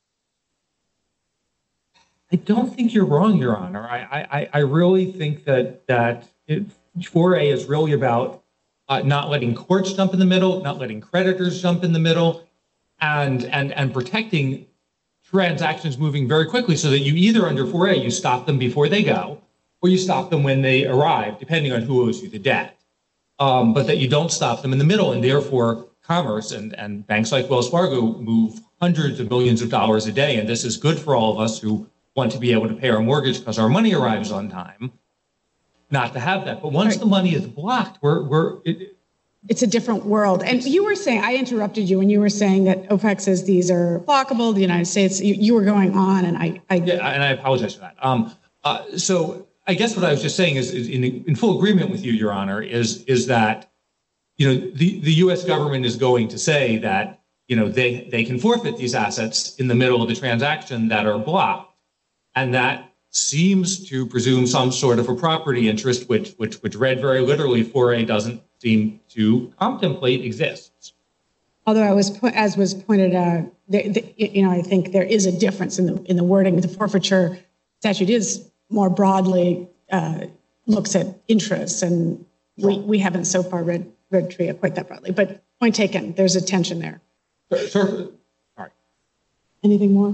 I don't think you're wrong, Your Honor. I really think that 4A is really about not letting courts jump in the middle, not letting creditors jump in the middle, and protecting transactions moving very quickly so that you either under 4A, you stop them before they go, or you stop them when they arrive, depending on who owes you the debt. But that you don't stop them in the middle, and therefore commerce and banks like Wells Fargo move hundreds of millions of dollars a day, and this is good for all of us who want to be able to pay our mortgage because our money arrives on time, not to have that. But once the money is blocked, it's a different world. And you were saying, I interrupted you when you were saying that OFAC says these are blockable, the United States, you were going on, and Yeah, and I apologize for that. So I guess what I was just saying is in full agreement with you, Your Honor, is that, the U.S. government is going to say that they can forfeit these assets in the middle of the transaction that are blocked. And that seems to presume some sort of a property interest, which read very literally 4A doesn't seem to contemplate exists. Although as was pointed out, I think there is a difference in the wording. The forfeiture statute is more broadly looks at interests, and we haven't so far read TRIA quite that broadly. But point taken, there's a tension there. Sure. All right. Anything more?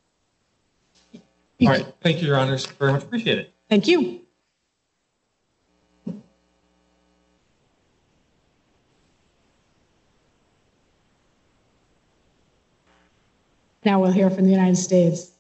All right. Thank you, Your Honors. Very much appreciate it. Thank you. Now we'll hear from the United States.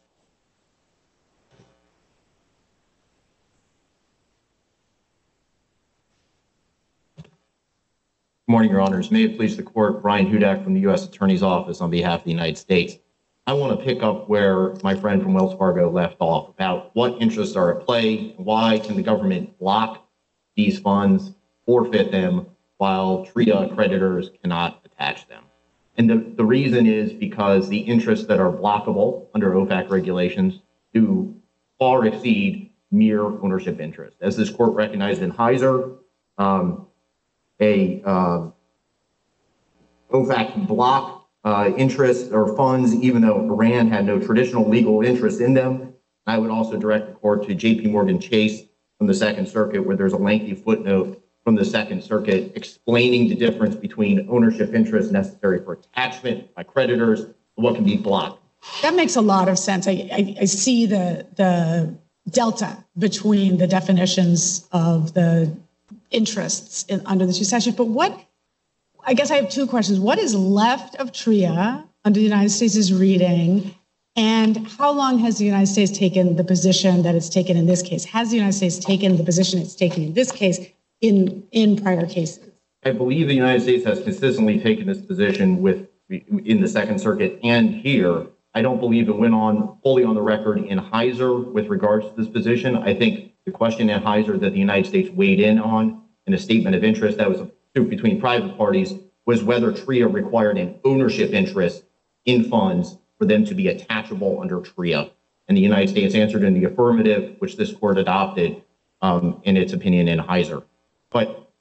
Good morning, Your Honors. May it please the court, Brian Hudak from the U.S. Attorney's Office on behalf of the United States. I want to pick up where my friend from Wells Fargo left off about what interests are at play, and why can the government block these funds, forfeit them, while TRIA creditors cannot attach them. And the reason is because the interests that are blockable under OFAC regulations do far exceed mere ownership interest. As this court recognized in Heiser, OFAC can block interests or funds even though Iran had no traditional legal interest in them. I would also direct the court to JP Morgan Chase from the Second Circuit, where there's a lengthy footnote from the Second Circuit explaining the difference between ownership interest necessary for attachment by creditors and what can be blocked. That makes a lot of sense. I see the delta between the definitions of the interests under the two statutes. But I guess I have two questions. What is left of TRIA under the United States' reading, and how long has the United States taken the position that it's taken in this case? Has the United States taken the position it's taken in this case in prior cases? I believe the United States has consistently taken this position in the Second Circuit and here. I don't believe it went on fully on the record in Heiser with regards to this position. I think the question in Heiser that the United States weighed in on in a statement of interest that was a suit between private parties was whether TRIA required an ownership interest in funds for them to be attachable under TRIA. And the United States answered in the affirmative, which this court adopted in its opinion in Heiser. But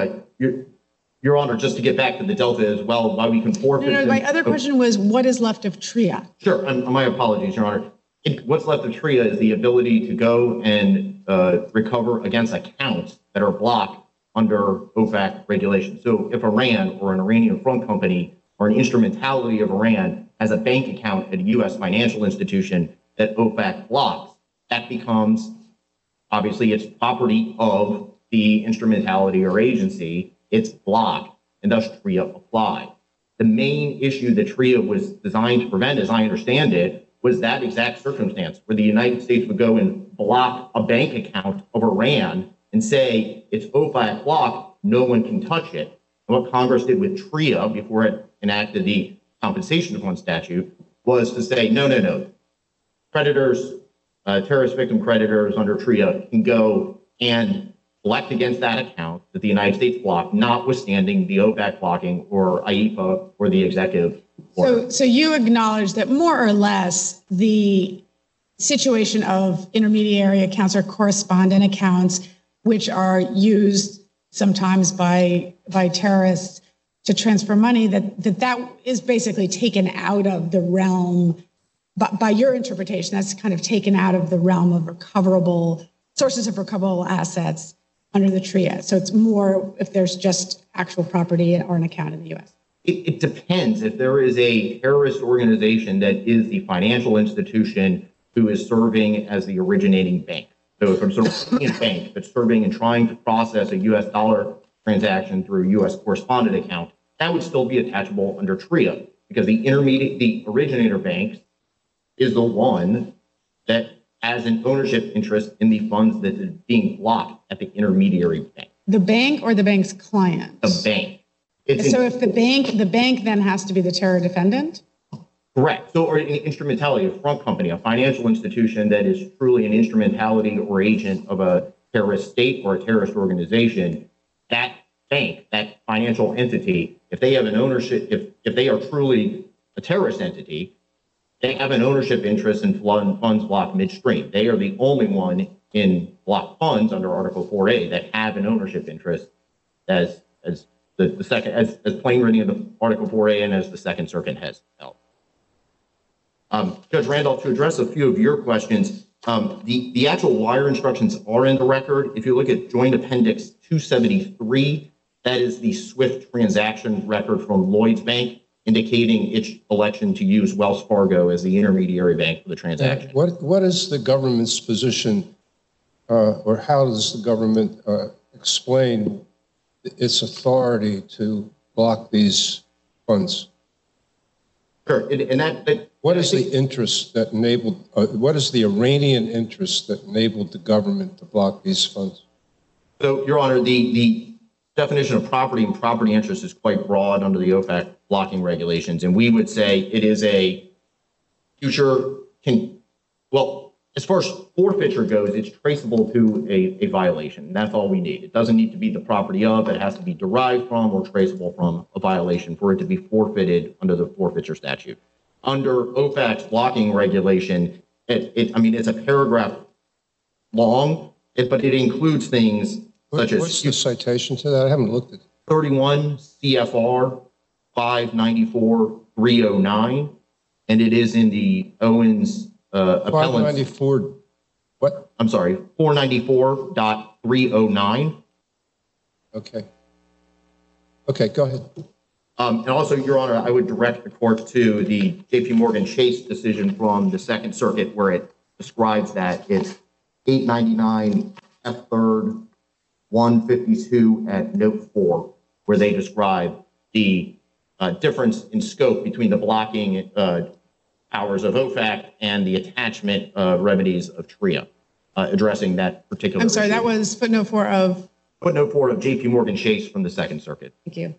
Your Honor, just to get back to the delta as well, why we can forfeit. No, my other question was, what is left of TRIA? Sure, my apologies, Your Honor. What's left of TRIA is the ability to go and recover against accounts that are blocked under OFAC regulations. So if Iran or an Iranian front company or an instrumentality of Iran has a bank account at a U.S. financial institution that OFAC blocks, that becomes, obviously, it's property of the instrumentality or agency. It's blocked, and thus TRIA applied. The main issue that TRIA was designed to prevent, as I understand it, was that exact circumstance where the United States would go and block a bank account of Iran and say it's OFAC blocked, no one can touch it. And what Congress did with TRIA before it enacted the compensation fund statute was to say, no. Creditors, terrorist victim creditors under TRIA can go and collect against that account that the United States blocked, notwithstanding the OFAC blocking or IEPA or the executive order. So you acknowledge that more or less the situation of intermediary accounts or correspondent accounts, which are used sometimes by terrorists to transfer money, that is basically taken out of the realm, by your interpretation, that's kind of taken out of the realm of recoverable sources of recoverable assets under the TRIA. So it's more if there's just actual property or an account in the U.S. It depends. If there is a terrorist organization that is the financial institution who is serving as the originating bank. So if I'm serving a bank that's serving and trying to process a U.S. dollar transaction through a U.S. correspondent account, that would still be attachable under TRIA because the originator bank is the one that has an ownership interest in the funds that is being blocked at the intermediary bank. The bank or the bank's client? The bank. So if the bank then has to be the terror defendant? Correct. So, or an instrumentality, a front company, a financial institution that is truly an instrumentality or agent of a terrorist state or a terrorist organization, that bank, that financial entity, if they have an ownership, if they are truly a terrorist entity, they have an ownership interest in funds blocked midstream. They are the only one in blocked funds under Article 4A that have an ownership interest as the second, as plain reading of the Article 4A and as the Second Circuit has held. Judge Randolph, to address a few of your questions, the actual wire instructions are in the record. If you look at Joint Appendix 273, that is the SWIFT transaction record from Lloyds Bank, indicating its election to use Wells Fargo as the intermediary bank for the transaction. What is the government's position, or how does the government explain its authority to block these funds? Sure, and what is the interest that enabled, what is the Iranian interest that enabled the government to block these funds? So, Your Honor, the definition of property and property interest is quite broad under the OFAC blocking regulations, and we would say it is a future, well, as far as forfeiture goes, it's traceable to a violation. That's all we need. It doesn't need to be the property of, it has to be derived from or traceable from a violation for it to be forfeited under the forfeiture statute. Under OFAC's blocking regulation, I mean, it's a paragraph long, but it includes things such as— What's the citation to that? I haven't looked at it. 31 CFR 594-309, and it is in the Owens appellant's— 594, what? I'm sorry, 494.309. Okay. Okay, go ahead. And also, Your Honor, I would direct the court to the JP Morgan Chase decision from the Second Circuit, where it describes that. It's 899 F3rd 152 at note 4, where they describe the difference in scope between the blocking powers of OFAC and the attachment remedies of TRIA, addressing that particular— I'm sorry, issue. that was footnote 4 of— Footnote 4 of JP Morgan Chase from the Second Circuit. Thank you.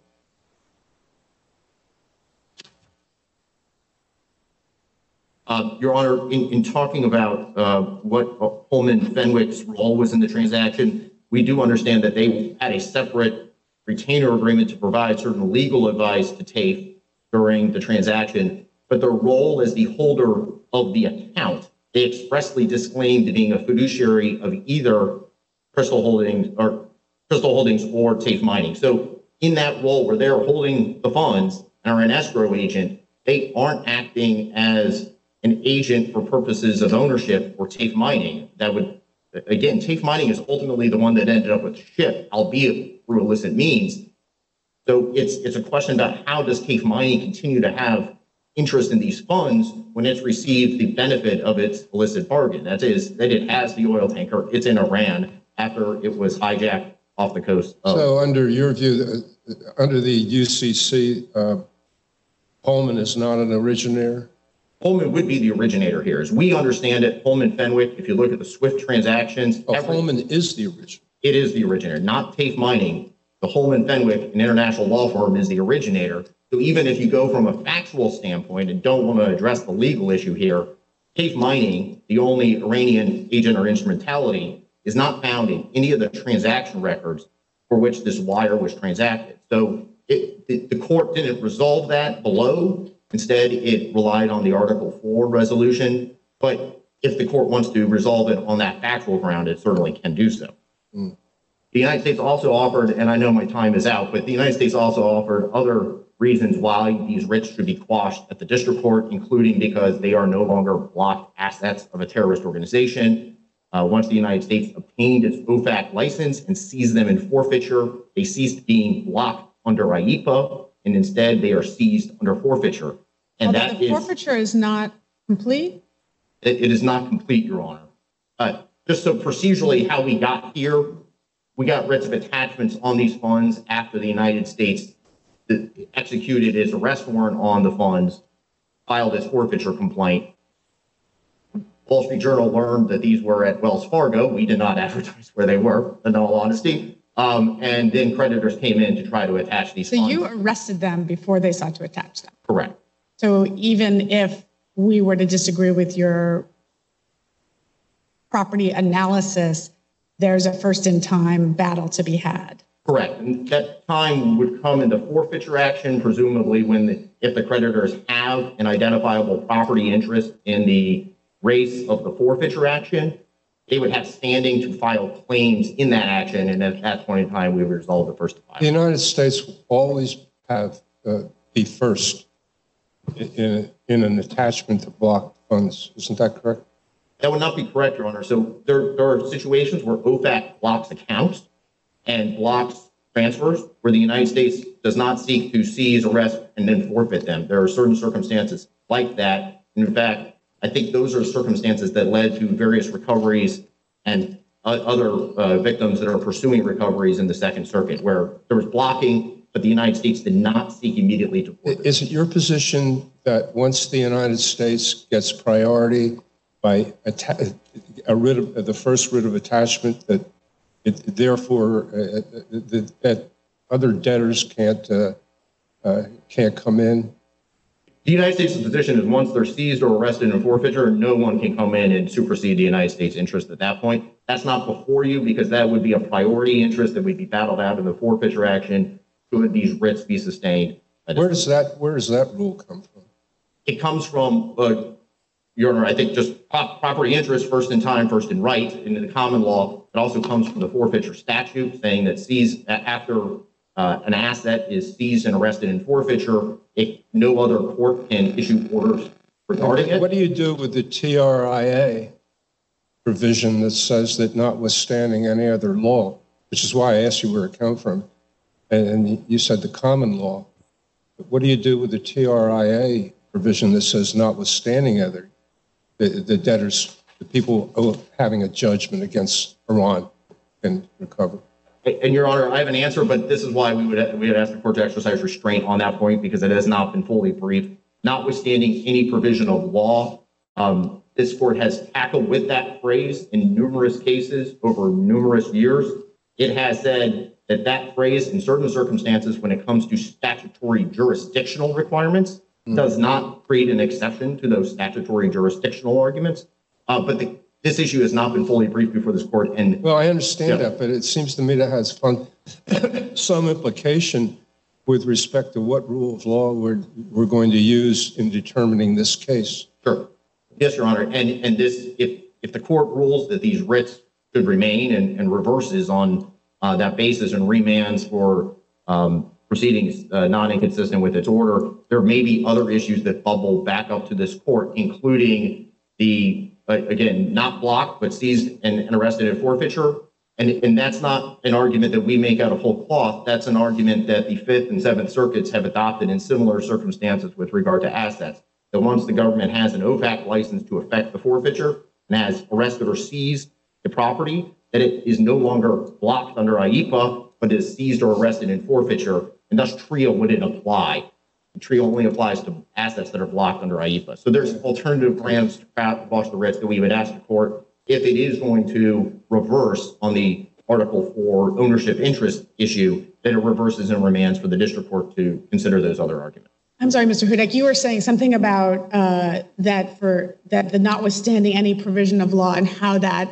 Your Honor, in talking about what Holman Fenwick's role was in the transaction, we do understand that they had a separate retainer agreement to provide certain legal advice to TAFE during the transaction, but their role as the holder of the account, they expressly disclaimed being a fiduciary of either Crystal Holdings or TAFE Mining. So in that role where they're holding the funds and are an escrow agent, they aren't acting as an agent for purposes of ownership for TAFE Mining. That would, again, TAFE Mining is ultimately the one that ended up with the ship, albeit through illicit means. So it's a question about how does TAFE Mining continue to have interest in these funds when it's received the benefit of its illicit bargain. That is, that it has the oil tanker, it's in Iran after it was hijacked off the coast of— So under your view, under the UCC, Holman is not an originator? Holman would be the originator here. As we understand it, Holman Fenwick, if you look at the SWIFT transactions— Holman is the originator. It is the originator, not TAFE Mining. The Holman Fenwick, an international law firm, is the originator. So even if you go from a factual standpoint and don't want to address the legal issue here, TAFE Mining, the only Iranian agent or instrumentality, is not found in any of the transaction records for which this wire was transacted. So the court didn't resolve that below. Instead, it relied on the Article 4 resolution. But if the court wants to resolve it on that factual ground, it certainly can do so. The United States also offered, and I know my time is out, but the United States also offered other reasons why these writs should be quashed at the district court, including because they are no longer blocked assets of a terrorist organization. Once the United States obtained its OFAC license and seized them in forfeiture, they ceased being blocked under IEPA, and instead they are seized under forfeiture. And although the forfeiture is not complete? It is not complete, Your Honor. Just so procedurally how we got here, we got writs of attachments on these funds after the United States executed its arrest warrant on the funds, filed its forfeiture complaint. Wall Street Journal learned that these were at Wells Fargo. We did not advertise where they were, in all honesty. And then creditors came in to try to attach these funds. So you arrested them before they sought to attach them? Correct. So even if we were to disagree with your property analysis, there's a first-in-time battle to be had. Correct. And that time would come in the forfeiture action, presumably if the creditors have an identifiable property interest in the race of the forfeiture action, they would have standing to file claims in that action. And at that point in time, we would resolve the first to file. The United States will always have be first in an attachment to block funds. Isn't that correct? That would not be correct, Your Honor. So there are situations where OFAC blocks accounts and blocks transfers where the United States does not seek to seize, arrest, and then forfeit them. There are certain circumstances like that. In fact, I think those are circumstances that led to various recoveries and other victims that are pursuing recoveries in the Second Circuit, where there was blocking, but the United States did not seek immediately to forfeit. Is it your position that once the United States gets priority by the first writ of attachment, that therefore that other debtors can't come in? The United States' position is once they're seized or arrested in forfeiture, no one can come in and supersede the United States' interest at that point. That's not before you, because that would be a priority interest that would be battled out in the forfeiture action should these writs be sustained. Where does that rule come from? It comes from, Your Honor, I think just property interest, first in time, first in right, in the common law. It also comes from the forfeiture statute, saying that after an asset is seized and arrested in forfeiture, no other court can issue orders regarding it. What do you do with the TRIA provision that says that notwithstanding any other law, which is why I asked you where it came from, and you said the common law. But what do you do with the TRIA provision that says notwithstanding the debtors, the people having a judgment against Iran can recover? And Your Honor, I have an answer, but this is why we would ask the court to exercise restraint on that point, because it has not been fully briefed. Notwithstanding any provision of law, this court has tackled with that phrase in numerous cases over numerous years. It has said that phrase in certain circumstances, when it comes to statutory jurisdictional requirements, does not create an exception to those statutory jurisdictional arguments. But this issue has not been fully briefed before this court. Well, I understand that, but it seems to me that has some implication with respect to what rule of law we're going to use in determining this case. Sure. Yes, Your Honor. And this, if the court rules that these writs should remain and reverses on that basis and remands for proceedings not inconsistent with its order, there may be other issues that bubble back up to this court, including the again, not blocked, but seized and arrested in forfeiture. And that's not an argument that we make out of whole cloth. That's an argument that the Fifth and Seventh Circuits have adopted in similar circumstances with regard to assets. That once the government has an OFAC license to effect the forfeiture and has arrested or seized the property, that it is no longer blocked under IEPA, but is seized or arrested in forfeiture, and thus TRIA wouldn't apply. TRIA only applies to assets that are blocked under IEPA. So there's alternative grounds to quash the writs that we would ask the court, if it is going to reverse on the Article 4 ownership interest issue, that it reverses and remands for the district court to consider those other arguments. I'm sorry, Mr. Hudak, you were saying something about that the notwithstanding any provision of law and how that,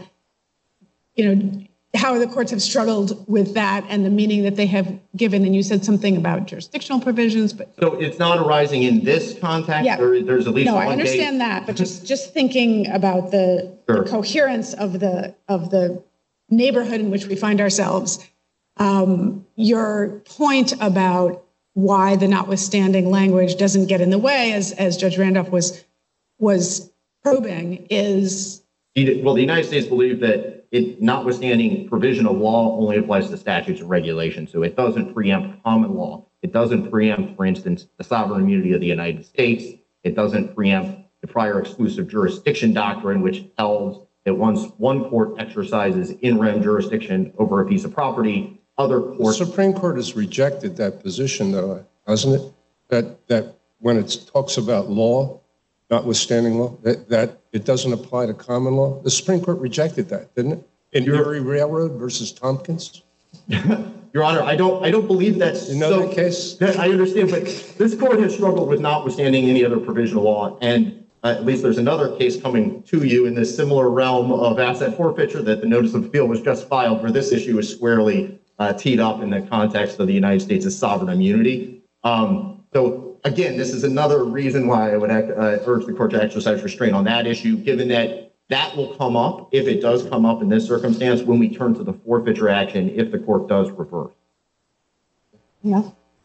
how the courts have struggled with that and the meaning that they have given. And you said something about jurisdictional provisions, but so it's not arising in this context. Yeah. There's at least no, one I understand case. that, but just thinking about the coherence of the neighborhood in which we find ourselves. Your point about why the notwithstanding language doesn't get in the way, as Judge Randolph was probing, is well, the United States believes that it, notwithstanding provision of law, only applies to statutes and regulations. So it doesn't preempt common law. It doesn't preempt, for instance, the sovereign immunity of the United States. It doesn't preempt the prior exclusive jurisdiction doctrine, which tells that once one court exercises in rem jurisdiction over a piece of property, other courts. The Supreme Court has rejected that position, though, hasn't it? That when it talks about law, notwithstanding law, that it doesn't apply to common law. The Supreme Court rejected that, didn't it? In Erie Railroad versus Tompkins. Your Honor, I don't believe that's that case. I understand, but this court has struggled with notwithstanding any other provision of law, and at least there's another case coming to you in this similar realm of asset forfeiture that the notice of appeal was just filed, where this issue is squarely teed up in the context of the United States' sovereign immunity. So again, this is another reason why I would urge the court to exercise restraint on that issue, given that that will come up, if it does come up in this circumstance, when we turn to the forfeiture action, if the court does reverse. Yeah.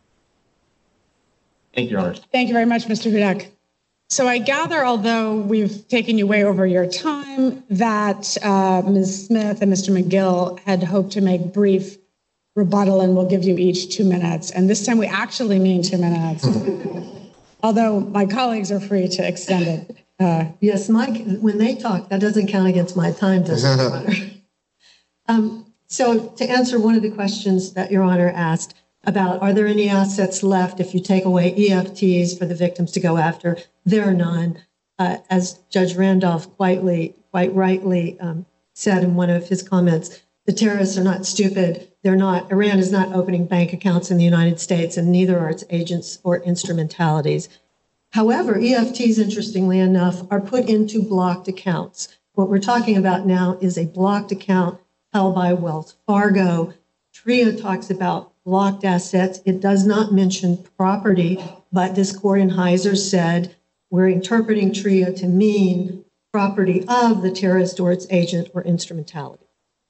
Thank you, Your Honor. Thank you very much, Mr. Hudak. So I gather, although we've taken you way over your time, that Ms. Smith and Mr. McGill had hoped to make brief rebuttal, and we'll give you each 2 minutes. And this time we actually mean 2 minutes, although my colleagues are free to extend it. Yes, Mike, when they talk, that doesn't count against my time, does it, Your Honor? So to answer one of the questions that Your Honor asked about, are there any assets left if you take away EFTs for the victims to go after? There are none. As Judge Randolph quite rightly said in one of his comments, the terrorists are not stupid. Iran is not opening bank accounts in the United States, and neither are its agents or instrumentalities. However, EFTs, interestingly enough, are put into blocked accounts. What we're talking about now is a blocked account held by Wells Fargo. TRIA talks about blocked assets. It does not mention property, but this court in Heiser said we're interpreting TRIA to mean property of the terrorist or its agent or instrumentality.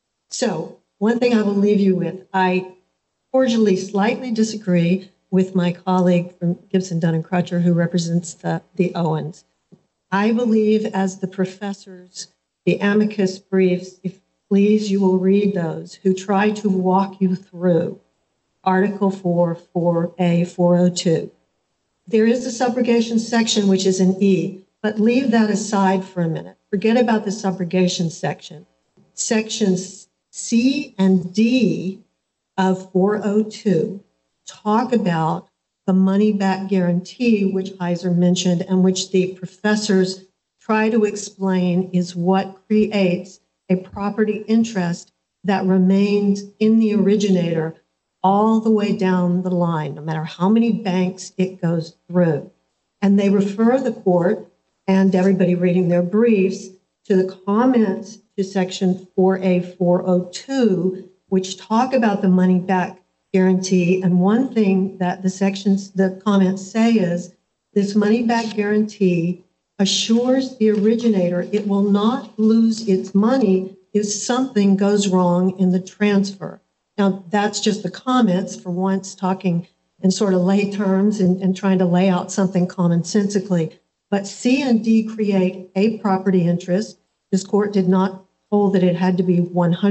So one thing I will leave you with, I cordially slightly disagree with my colleague from Gibson, Dunn & Crutcher, who represents the Owens. I believe, as the professors, the amicus briefs, if please you will read those, who try to walk you through Article 4, 4A, 402. There is a subrogation section, which is an E, but leave that aside for a minute. Forget about the subrogation section. Sections C and D of 402 talk about the money-back guarantee, which Heiser mentioned, and which the professors try to explain is what creates a property interest that remains in the originator all the way down the line, no matter how many banks it goes through. And they refer the court and everybody reading their briefs to the comments to Section 4A 402, which talk about the money back guarantee. And one thing that the comments say is this money back guarantee assures the originator it will not lose its money if something goes wrong in the transfer. Now, that's just the comments, for once talking in sort of lay terms and trying to lay out something commonsensically. But C and D create a property interest. This court did not hold that it had to be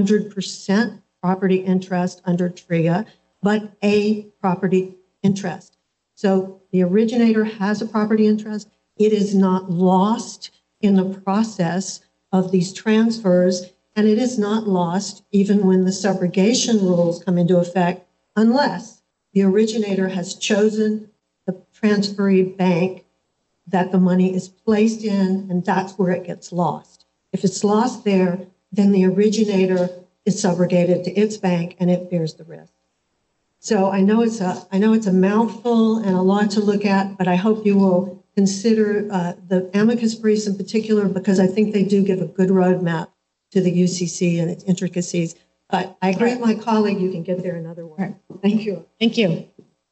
100% property interest under TRIA, but a property interest. So the originator has a property interest. It is not lost in the process of these transfers, and it is not lost even when the subrogation rules come into effect, unless the originator has chosen the transferee bank that the money is placed in, and that's where it gets lost. If it's lost there, then the originator is subrogated to its bank and it bears the risk. So I know it's a mouthful and a lot to look at, but I hope you will consider the amicus briefs in particular, because I think they do give a good roadmap to the UCC and its intricacies. But I agree with my colleague, you can get there another way. Right. Thank you. Thank you.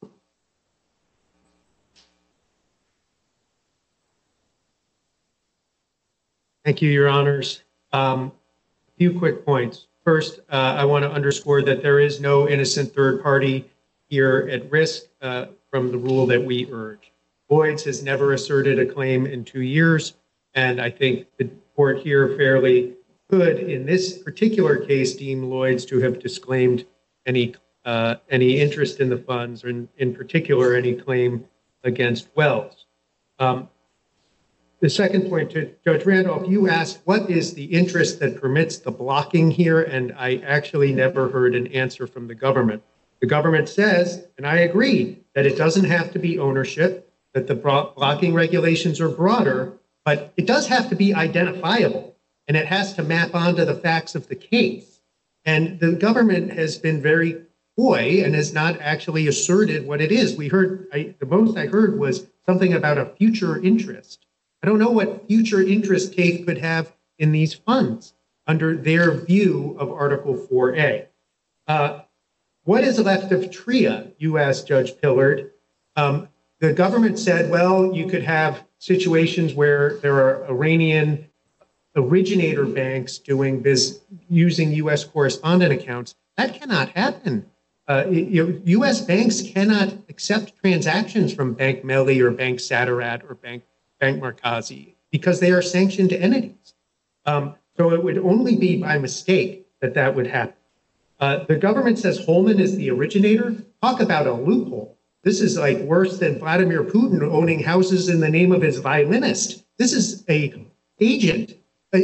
Thank you, Your Honors. A few quick points. First, I want to underscore that there is no innocent third party here at risk from the rule that we urge. Lloyds has never asserted a claim in 2 years, and I think the court here fairly could, in this particular case, deem Lloyds to have disclaimed any interest in the funds, or in particular, any claim against Wells. The second point, to Judge Randolph, you asked what is the interest that permits the blocking here, and I actually never heard an answer from the government. The government says, and I agree, that it doesn't have to be ownership, that the blocking regulations are broader, but it does have to be identifiable, and it has to map onto the facts of the case. And the government has been very coy and has not actually asserted what it is. The most I heard was something about a future interest. I don't know what future interest Case could have in these funds under their view of Article 4A. what is left of TRIA, you asked Judge Pillard. The government said, well, you could have situations where there are Iranian originator banks using U.S. correspondent accounts. That cannot happen. U.S. banks cannot accept transactions from Bank Melli or Bank Satarat or Bank Markazi because they are sanctioned entities. So it would only be by mistake that would happen. The government says Holman is the originator. Talk about a loophole. This is like worse than Vladimir Putin owning houses in the name of his violinist. This is an agent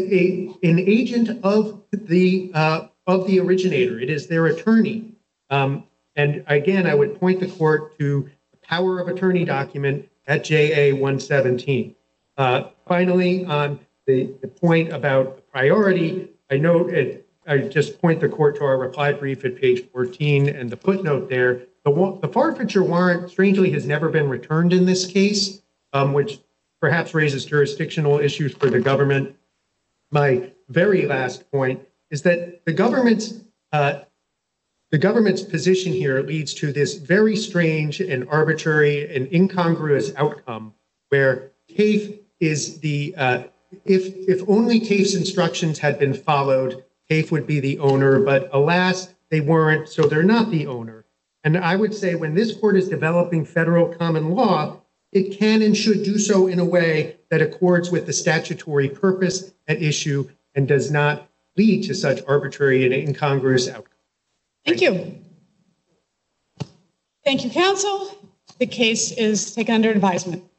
of the originator. It is their attorney. And again, I would point the court to the power of attorney document at JA 117. Finally, on the point about the priority, I just point the court to our reply brief at page 14 and the footnote there. The forfeiture warrant, strangely, has never been returned in this case, which perhaps raises jurisdictional issues for the government. My very last point is that the government's position here leads to this very strange and arbitrary and incongruous outcome where TAFE is if only TAFE's instructions had been followed, TAFE would be the owner, but alas, they weren't, so they're not the owner. And I would say when this court is developing federal common law, it can and should do so in a way that accords with the statutory purpose at issue and does not lead to such arbitrary and incongruous outcomes. Thank you. Thank you, counsel. The case is taken under advisement.